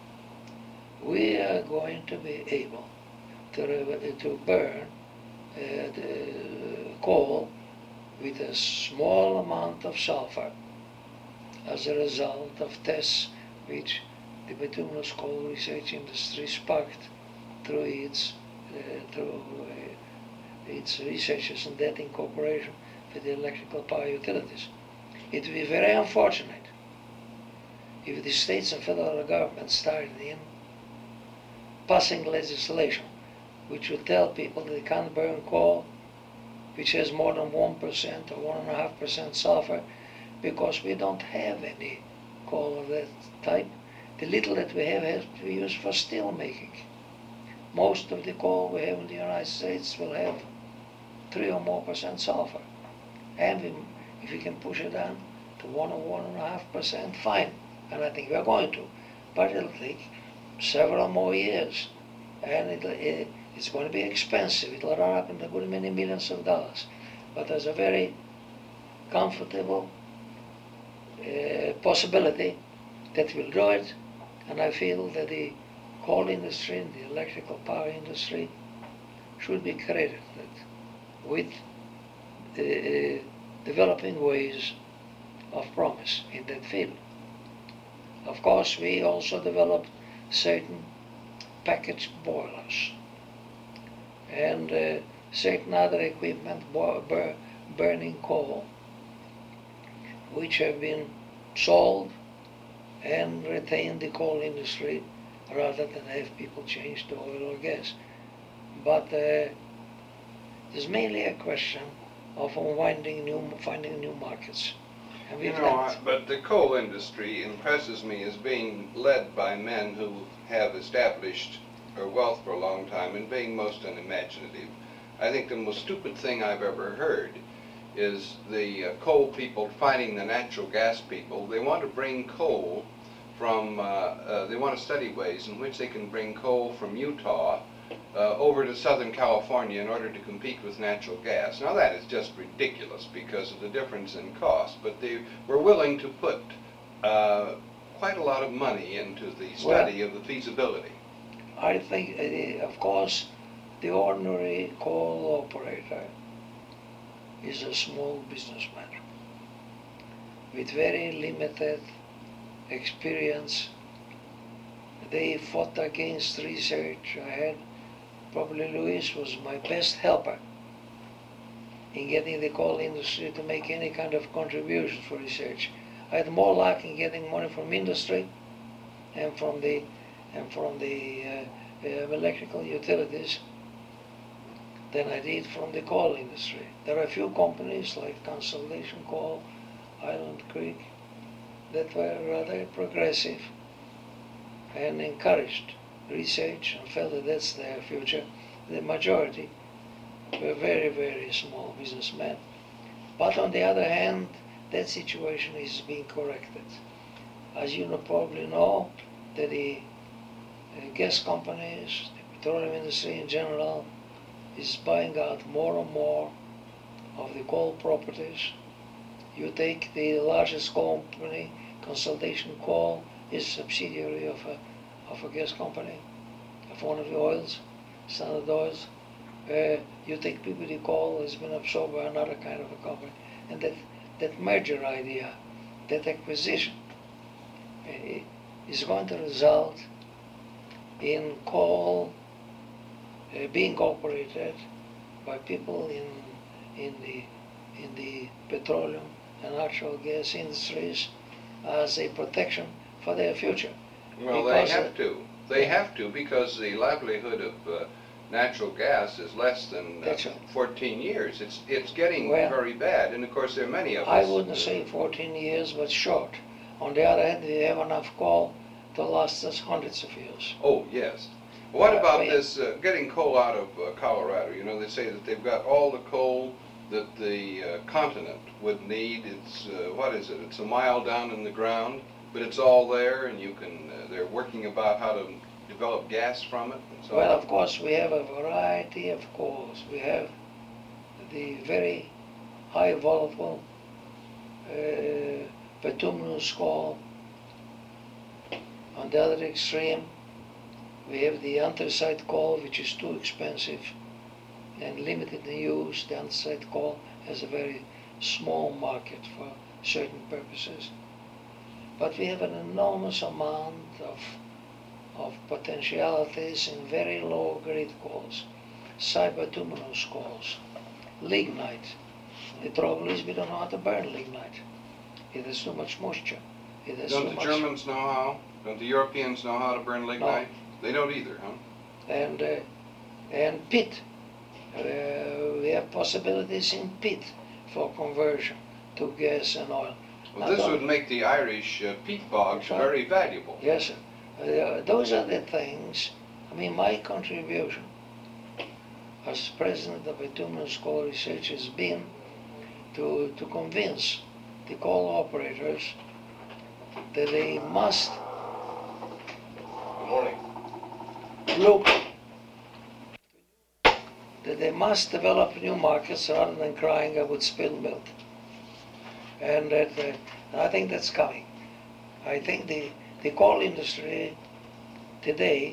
[SPEAKER 2] we are going to be able to, to burn uh, the coal with a small amount of sulfur as a result of tests which the bituminous coal research industry sparked through its uh, through uh, its researches, and that in cooperation with the electrical power utilities. It would be very unfortunate if the states and federal government started in passing legislation which would tell people that they can't burn coal which has more than one percent or one point five percent sulfur, because we don't have any coal of that type. The little that we have has to be used for steel making. Most of the coal we have in the United States will have three or more percent sulfur. And we, if we can push it down to one or one and a half percent, fine. And I think we're going to. But it'll take several more years. And it, it, it's going to be expensive. It'll run up into good many millions of dollars. But there's a very comfortable uh, possibility that we'll do it. And I feel that the coal industry and the electrical power industry should be credited with uh, developing ways of promise in that field. Of course, we also developed certain package boilers and uh, certain other equipment bo- bur- burning coal, which have been sold and retain the coal industry rather than have people change to oil or gas. But uh, it's mainly a question of unwinding new, finding new markets. And
[SPEAKER 1] You
[SPEAKER 2] we've
[SPEAKER 1] know,
[SPEAKER 2] done
[SPEAKER 1] I-
[SPEAKER 2] it.
[SPEAKER 1] but the coal industry impresses me as being led by men who have established their wealth for a long time and being most unimaginative. I think the most stupid thing I've ever heard is the uh, coal people fighting the natural gas people. They want to bring coal from, uh, uh, they want to study ways in which they can bring coal from Utah uh, over to Southern California in order to compete with natural gas. Now that is just ridiculous because of the difference in cost, but they were willing to put uh, quite a lot of money into the study of the feasibility.
[SPEAKER 2] I think, uh, of course, the ordinary coal operator is a small businessman with very limited experience. They fought against research. I had, probably Luis was my best helper in getting the coal industry to make any kind of contribution for research. I had more luck in getting money from industry and from the and from the uh, uh, electrical utilities than I did from the coal industry. There are a few companies like Consolidation Coal, Island Creek, that were rather progressive and encouraged research and felt that that's their future. The majority were very, very small businessmen. But on the other hand, that situation is being corrected. As you know, probably know, that the uh, gas companies, the petroleum industry in general, is buying out more and more of the coal properties. You take the largest company, Consolidation Coal, is a subsidiary of a, of a gas company, of one of the oils, Standard Oils. Uh, you take P P D Coal, has been absorbed by another kind of a company. And that, that merger idea, that acquisition, uh, is going to result in coal uh, being operated by people in, in, the, in the petroleum and natural gas industries as a protection for their future.
[SPEAKER 1] Well,
[SPEAKER 2] Because,
[SPEAKER 1] they have
[SPEAKER 2] uh,
[SPEAKER 1] to. They have to because the livelihood of uh, natural gas is less than uh,
[SPEAKER 2] That's right.
[SPEAKER 1] fourteen years. It's it's getting
[SPEAKER 2] Well,
[SPEAKER 1] very bad, and of course there are many of
[SPEAKER 2] I
[SPEAKER 1] us.
[SPEAKER 2] wouldn't
[SPEAKER 1] uh,
[SPEAKER 2] say fourteen years, but short. On the other hand, we have enough coal to last us hundreds of years.
[SPEAKER 1] Oh yes. What
[SPEAKER 2] Uh,
[SPEAKER 1] about
[SPEAKER 2] we-
[SPEAKER 1] this uh, getting coal out of uh, Colorado? You know, they say that they've got all the coal that the uh, continent would need. It's uh, what is it? It's a mile down in the ground, but it's all there, and you can. Uh, they're working about how to develop gas from it. And so
[SPEAKER 2] Well,
[SPEAKER 1] on.
[SPEAKER 2] of course, we have a variety of coals. We have the very high volatile uh, bituminous coal. On the other extreme, we have the anthracite coal, which is too expensive and limited in use. The anthracite coal has a very small market for certain purposes. But we have an enormous amount of of potentialities in very low grade coals, cybituminous coals, lignite. The trouble is we don't know how to burn lignite. It has too much moisture. It has
[SPEAKER 1] Don't
[SPEAKER 2] too
[SPEAKER 1] the
[SPEAKER 2] much.
[SPEAKER 1] Germans know how? Don't the Europeans know how to burn lignite? They don't either, huh?
[SPEAKER 2] And uh, and pit. Uh, we have possibilities in pit for conversion to gas and oil.
[SPEAKER 1] Well,
[SPEAKER 2] Now,
[SPEAKER 1] this
[SPEAKER 2] don't-
[SPEAKER 1] would make the Irish uh, peat bogs
[SPEAKER 2] That's right.
[SPEAKER 1] very valuable.
[SPEAKER 2] Yes, sir. Uh, those are the things. I mean, my contribution as president of Bituminous Coal Research has been to, to convince the coal operators that they must
[SPEAKER 3] Good morning.
[SPEAKER 2] look, that they must develop new markets rather than crying about spilled milk. And that uh, I think that's coming. I think the, the coal industry today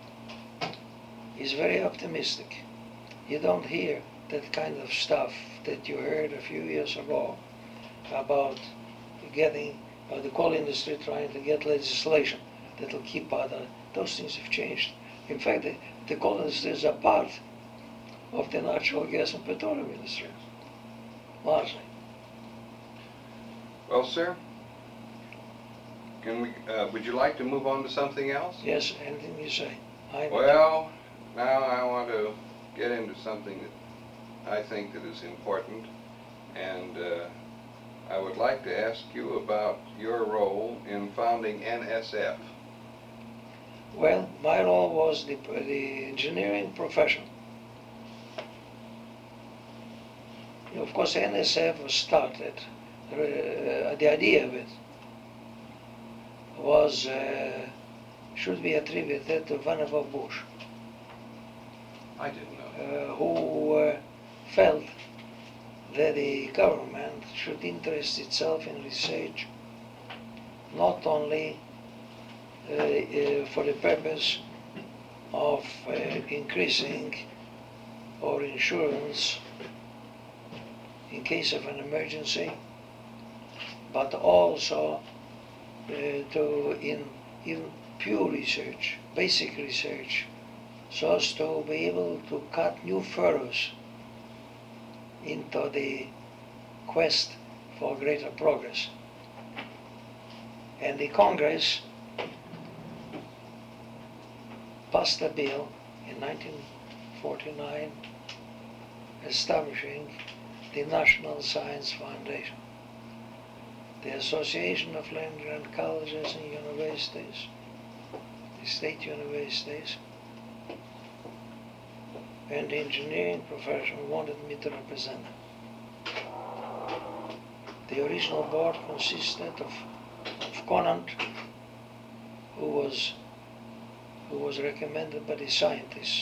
[SPEAKER 2] is very optimistic. You don't hear that kind of stuff that you heard a few years ago about getting, uh, the coal industry trying to get legislation that will keep other, those things have changed. In fact, the, the coal industry is a part of the natural gas and petroleum industry, largely.
[SPEAKER 1] Well, sir, can we, uh, would you like to move on to something else?
[SPEAKER 2] Yes, anything you say. I
[SPEAKER 1] Well, now I want to get into something that I think that is important, and uh, I would like to ask you about your role in founding N S F.
[SPEAKER 2] Well, my role was the, the engineering profession. Of course, N S F was started, uh, the idea of it was, uh, should be attributed to Vannevar Bush,
[SPEAKER 1] I didn't know.
[SPEAKER 2] uh, who uh, felt that the government should interest itself in research, not only uh, uh, for the purpose of uh, increasing our insurance in case of an emergency, but also uh, to in, in pure research, basic research, so as to be able to cut new furrows into the quest for greater progress. And the Congress passed a bill in nineteen forty-nine establishing the National Science Foundation, the Association of Land-Grant Colleges and Universities, the state universities, and the engineering profession wanted me to represent them. The original board consisted of, of Conant, who was, who was recommended by the scientists.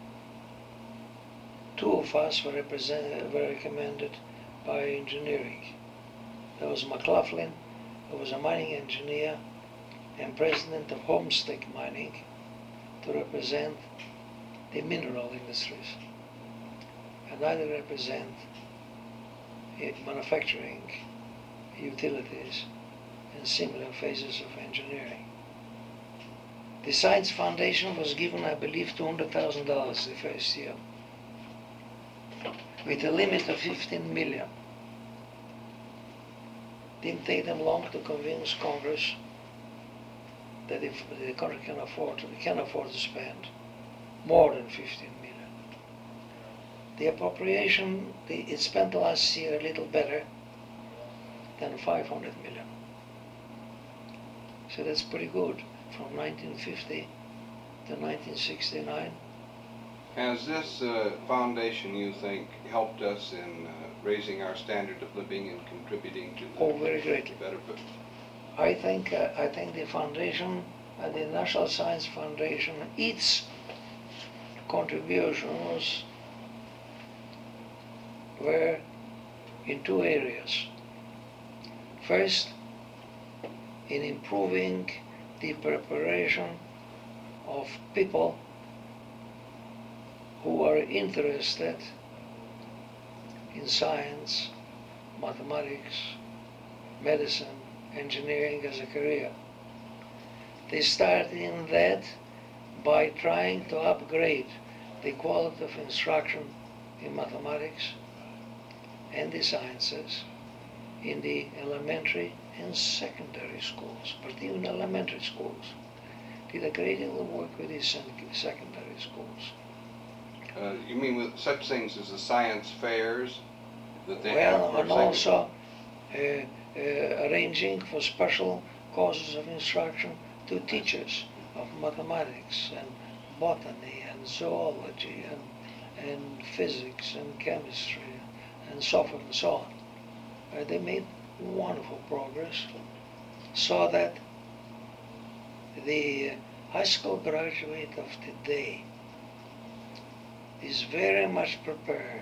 [SPEAKER 2] Two of us were, represent, were recommended by engineering. There was McLaughlin, who was a mining engineer and president of Homestake Mining, to represent the mineral industries. And I to represent manufacturing, utilities, and similar phases of engineering. The Science Foundation was given, I believe, two hundred thousand dollars the first year, with a limit of fifteen million. Didn't take them long to convince Congress that if the country can afford to, can afford to spend more than fifteen million. The appropriation, the, it spent last year a little better than five hundred million. So that's pretty good, from nineteen fifty to nineteen sixty-nine.
[SPEAKER 1] Has this uh, foundation, you think, helped us in uh, raising our standard of living and contributing to the
[SPEAKER 2] Oh, very greatly.
[SPEAKER 1] better?
[SPEAKER 2] I think uh, I think the foundation, uh, the National Science Foundation, its contributions were in two areas. First, in improving the preparation of people who are interested in science, mathematics, medicine, engineering as a career. They started in that by trying to upgrade the quality of instruction in mathematics and the sciences in the elementary and secondary schools, particularly in elementary schools. Did a great deal of work with the secondary schools.
[SPEAKER 1] Uh, you mean with such things as the science fairs that they
[SPEAKER 2] Well,
[SPEAKER 1] have for
[SPEAKER 2] and
[SPEAKER 1] second-
[SPEAKER 2] also uh, uh, arranging for special courses of instruction to teachers of mathematics and botany and zoology and, and physics and chemistry and so forth and so on. Uh, they made wonderful progress, so that the high school graduate of today is very much prepared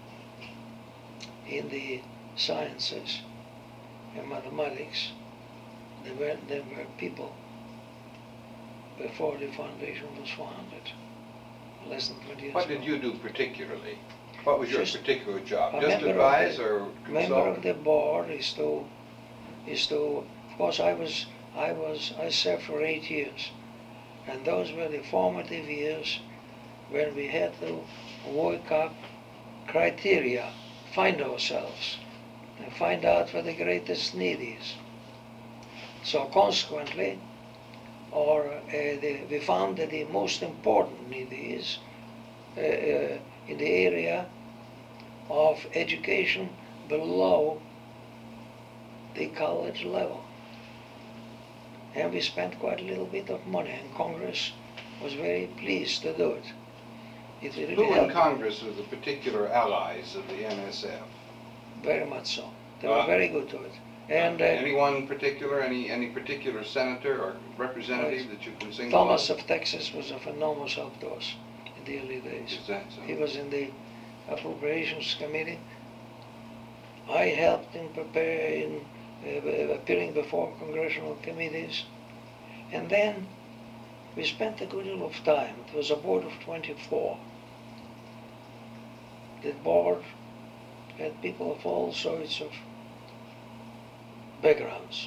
[SPEAKER 2] in the sciences and mathematics. There were, there were people before the foundation was founded, less than twenty years
[SPEAKER 1] What
[SPEAKER 2] ago.
[SPEAKER 1] did you do particularly? What was your
[SPEAKER 2] Just
[SPEAKER 1] particular job?
[SPEAKER 2] a
[SPEAKER 1] Just
[SPEAKER 2] member of
[SPEAKER 1] advise
[SPEAKER 2] the-
[SPEAKER 1] or
[SPEAKER 2] Member of
[SPEAKER 1] consult?
[SPEAKER 2] the board is to, is to, of course I was, I was, I served for eight years. And those were the formative years when we had to work up criteria, find ourselves, and find out where the greatest need is. So consequently, or uh, the, we found that the most important need is uh, uh, in the area of education below the college level. And we spent quite a little bit of money, and Congress was very pleased to do it. It really
[SPEAKER 1] Who in
[SPEAKER 2] helped
[SPEAKER 1] Congress are the particular allies of the N S F?
[SPEAKER 2] very much so. They were
[SPEAKER 1] Ah.
[SPEAKER 2] very good to it. And uh,
[SPEAKER 1] Anyone in particular, any, any particular senator or representative that you can single out?
[SPEAKER 2] Thomas of Texas was of enormous help to us in the early days.
[SPEAKER 1] Is that so?
[SPEAKER 2] He was in the Appropriations Committee. I helped him prepare in uh, appearing before congressional committees. And then we spent a good deal of time. It was a board of twenty-four. That board had people of all sorts of backgrounds.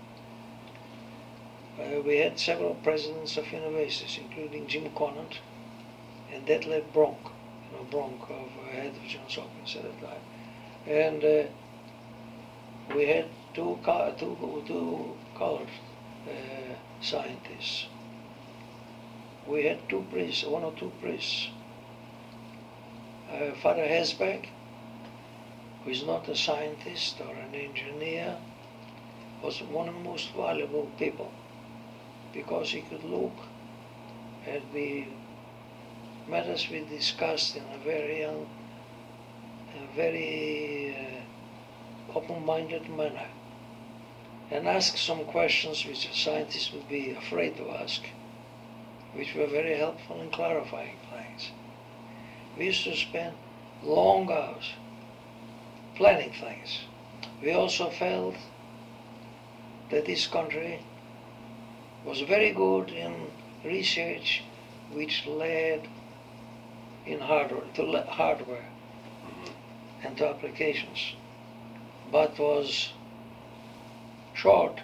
[SPEAKER 2] Uh, we had several presidents of universities, including Jim Conant and Detlef Bronk, you know, Bronk of uh, head of Johns Hopkins at the time. And uh, we had two, co- two, two colored uh, scientists. We had two priests, one or two priests. Uh, Father Hesberg, who is not a scientist or an engineer, was one of the most valuable people because he could look at the matters we discussed in a very young, a very uh, open-minded manner and ask some questions which a scientist would be afraid to ask, which were very helpful in clarifying things. We used to spend long hours planning things. We also felt that this country was very good in research which led in hardware, to le- hardware and to applications, but was short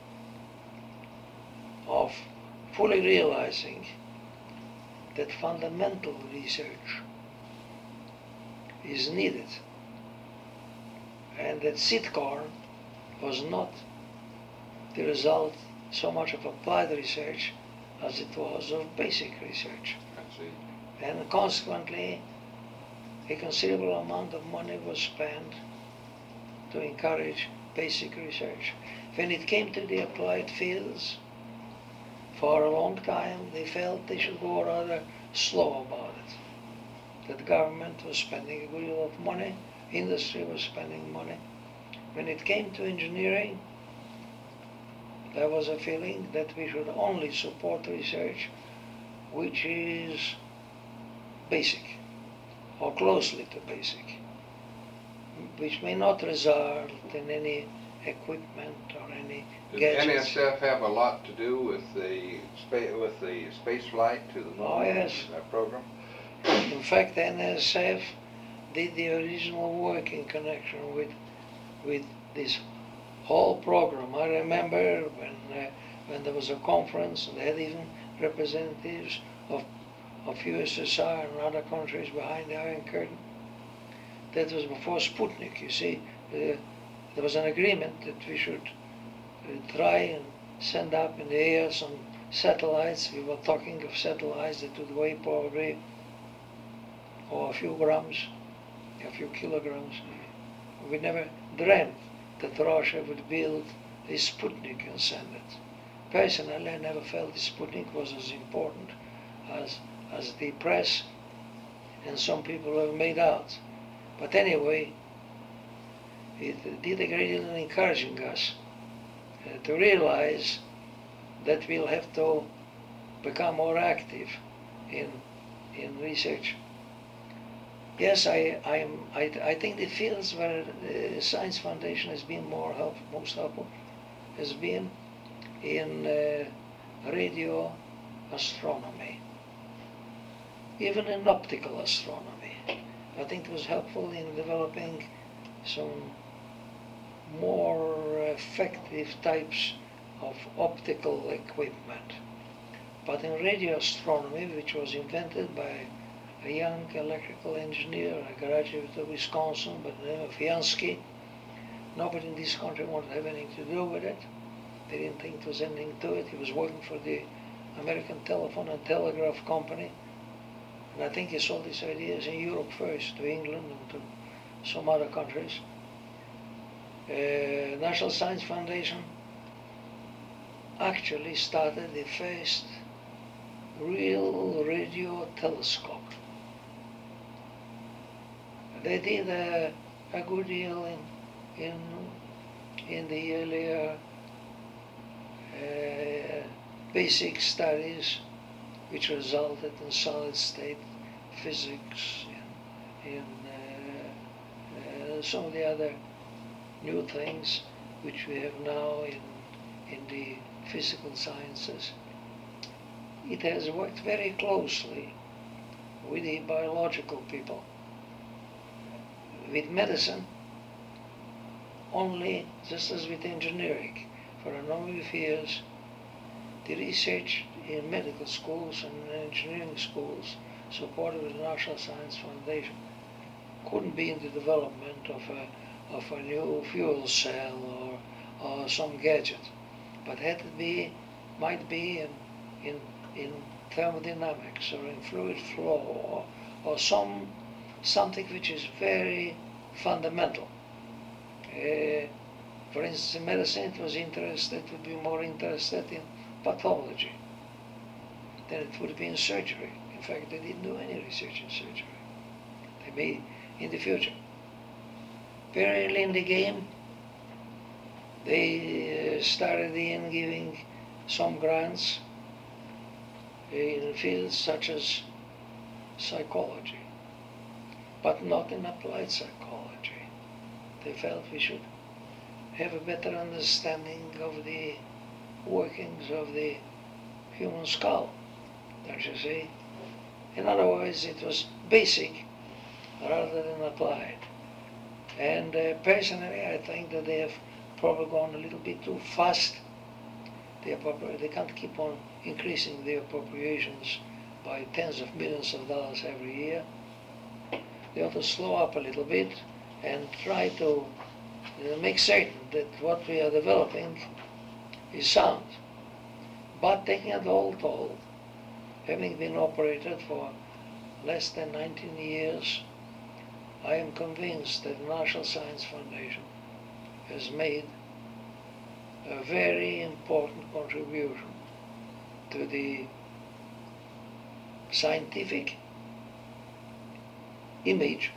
[SPEAKER 2] of fully realizing that fundamental research is needed and that SITCORN was not the result so much of applied research as it was of basic research.
[SPEAKER 1] I see.
[SPEAKER 2] And consequently, a considerable amount of money was spent to encourage basic research. When it came to the applied fields, for a long time they felt they should go rather slow about it. That the government was spending a good deal of money, industry was spending money. When it came to engineering, there was a feeling that we should only support research which is basic or closely to basic, which may not result in any equipment or any
[SPEAKER 1] Did the N
[SPEAKER 2] gadgets.
[SPEAKER 1] S F have a lot to do with the spa- with the space flight to the moon?
[SPEAKER 2] Oh, yes.
[SPEAKER 1] That program?
[SPEAKER 2] In fact, N S F did the original work in connection with with this whole program. I remember when uh, when there was a conference, and they had even representatives of of U S S R and other countries behind the Iron Curtain. That was before Sputnik. You see, uh, there was an agreement that we should uh, try and send up in the air some satellites. We were talking of satellites that would weigh probably or a few grams, a few kilograms. We never dreamt that Russia would build a Sputnik and send it. Personally, I never felt the Sputnik was as important as, as the press and some people have made out. But anyway, it did a great deal in encouraging us uh, to realize that we'll have to become more active in in research. Yes, I I'm, I I think the fields where the Science Foundation has been more help, most helpful has been in uh, radio astronomy, even in optical astronomy. I think it was helpful in developing some more effective types of optical equipment. But in radio astronomy, which was invented by a young electrical engineer, a graduate of Wisconsin by the name of Jansky, nobody in this country wanted to have anything to do with it. They didn't think there was anything to it. He was working for the American Telephone and Telegraph Company, and I think he sold his ideas in Europe first, to England and to some other countries. Uh, National Science Foundation actually started the first real radio telescope. They did a, a good deal in in in the earlier uh, basic studies, which resulted in solid state physics and in uh, uh, some of the other new things which we have now in in the physical sciences. It has worked very closely with the biological people. With medicine, only, just as with engineering, for a number of years, the research in medical schools and engineering schools, supported with the National Science Foundation, couldn't be in the development of a, of a new fuel cell or, or some gadget, but had to be, might be in, in, in thermodynamics or in fluid flow or, or some something which is very fundamental. Uh, for instance, in medicine, it was interested, would be more interested in pathology than it would be in surgery. In fact, they didn't do any research in surgery. They may in the future. Very early in the game, they uh, started in giving some grants in fields such as psychology, but not in applied psychology. They felt we should have a better understanding of the workings of the human skull, don't you see? In other words, it was basic rather than applied. And uh, personally, I think that they have probably gone a little bit too fast. They, they can't keep on increasing their appropriations by tens of millions of dollars every year. They ought to slow up a little bit and try to uh, make certain that what we are developing is sound. But taking it all told, having been operated for less than nineteen years, I am convinced that the National Science Foundation has made a very important contribution to the scientific image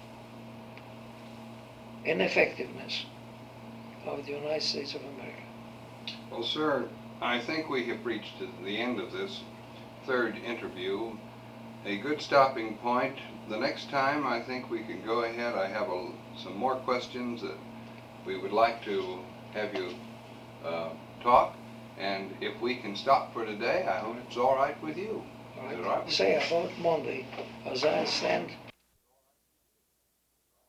[SPEAKER 2] and effectiveness of the United States of America.
[SPEAKER 1] Well, sir, I think we have reached the end of this third interview. A good stopping point. The next time, I think we can go ahead. I have a, some more questions that we would like to have you uh, talk. And if we can stop for today, I hope it's all right with you.
[SPEAKER 2] All right.
[SPEAKER 1] Is it all right with
[SPEAKER 2] Say about Monday, as I understand,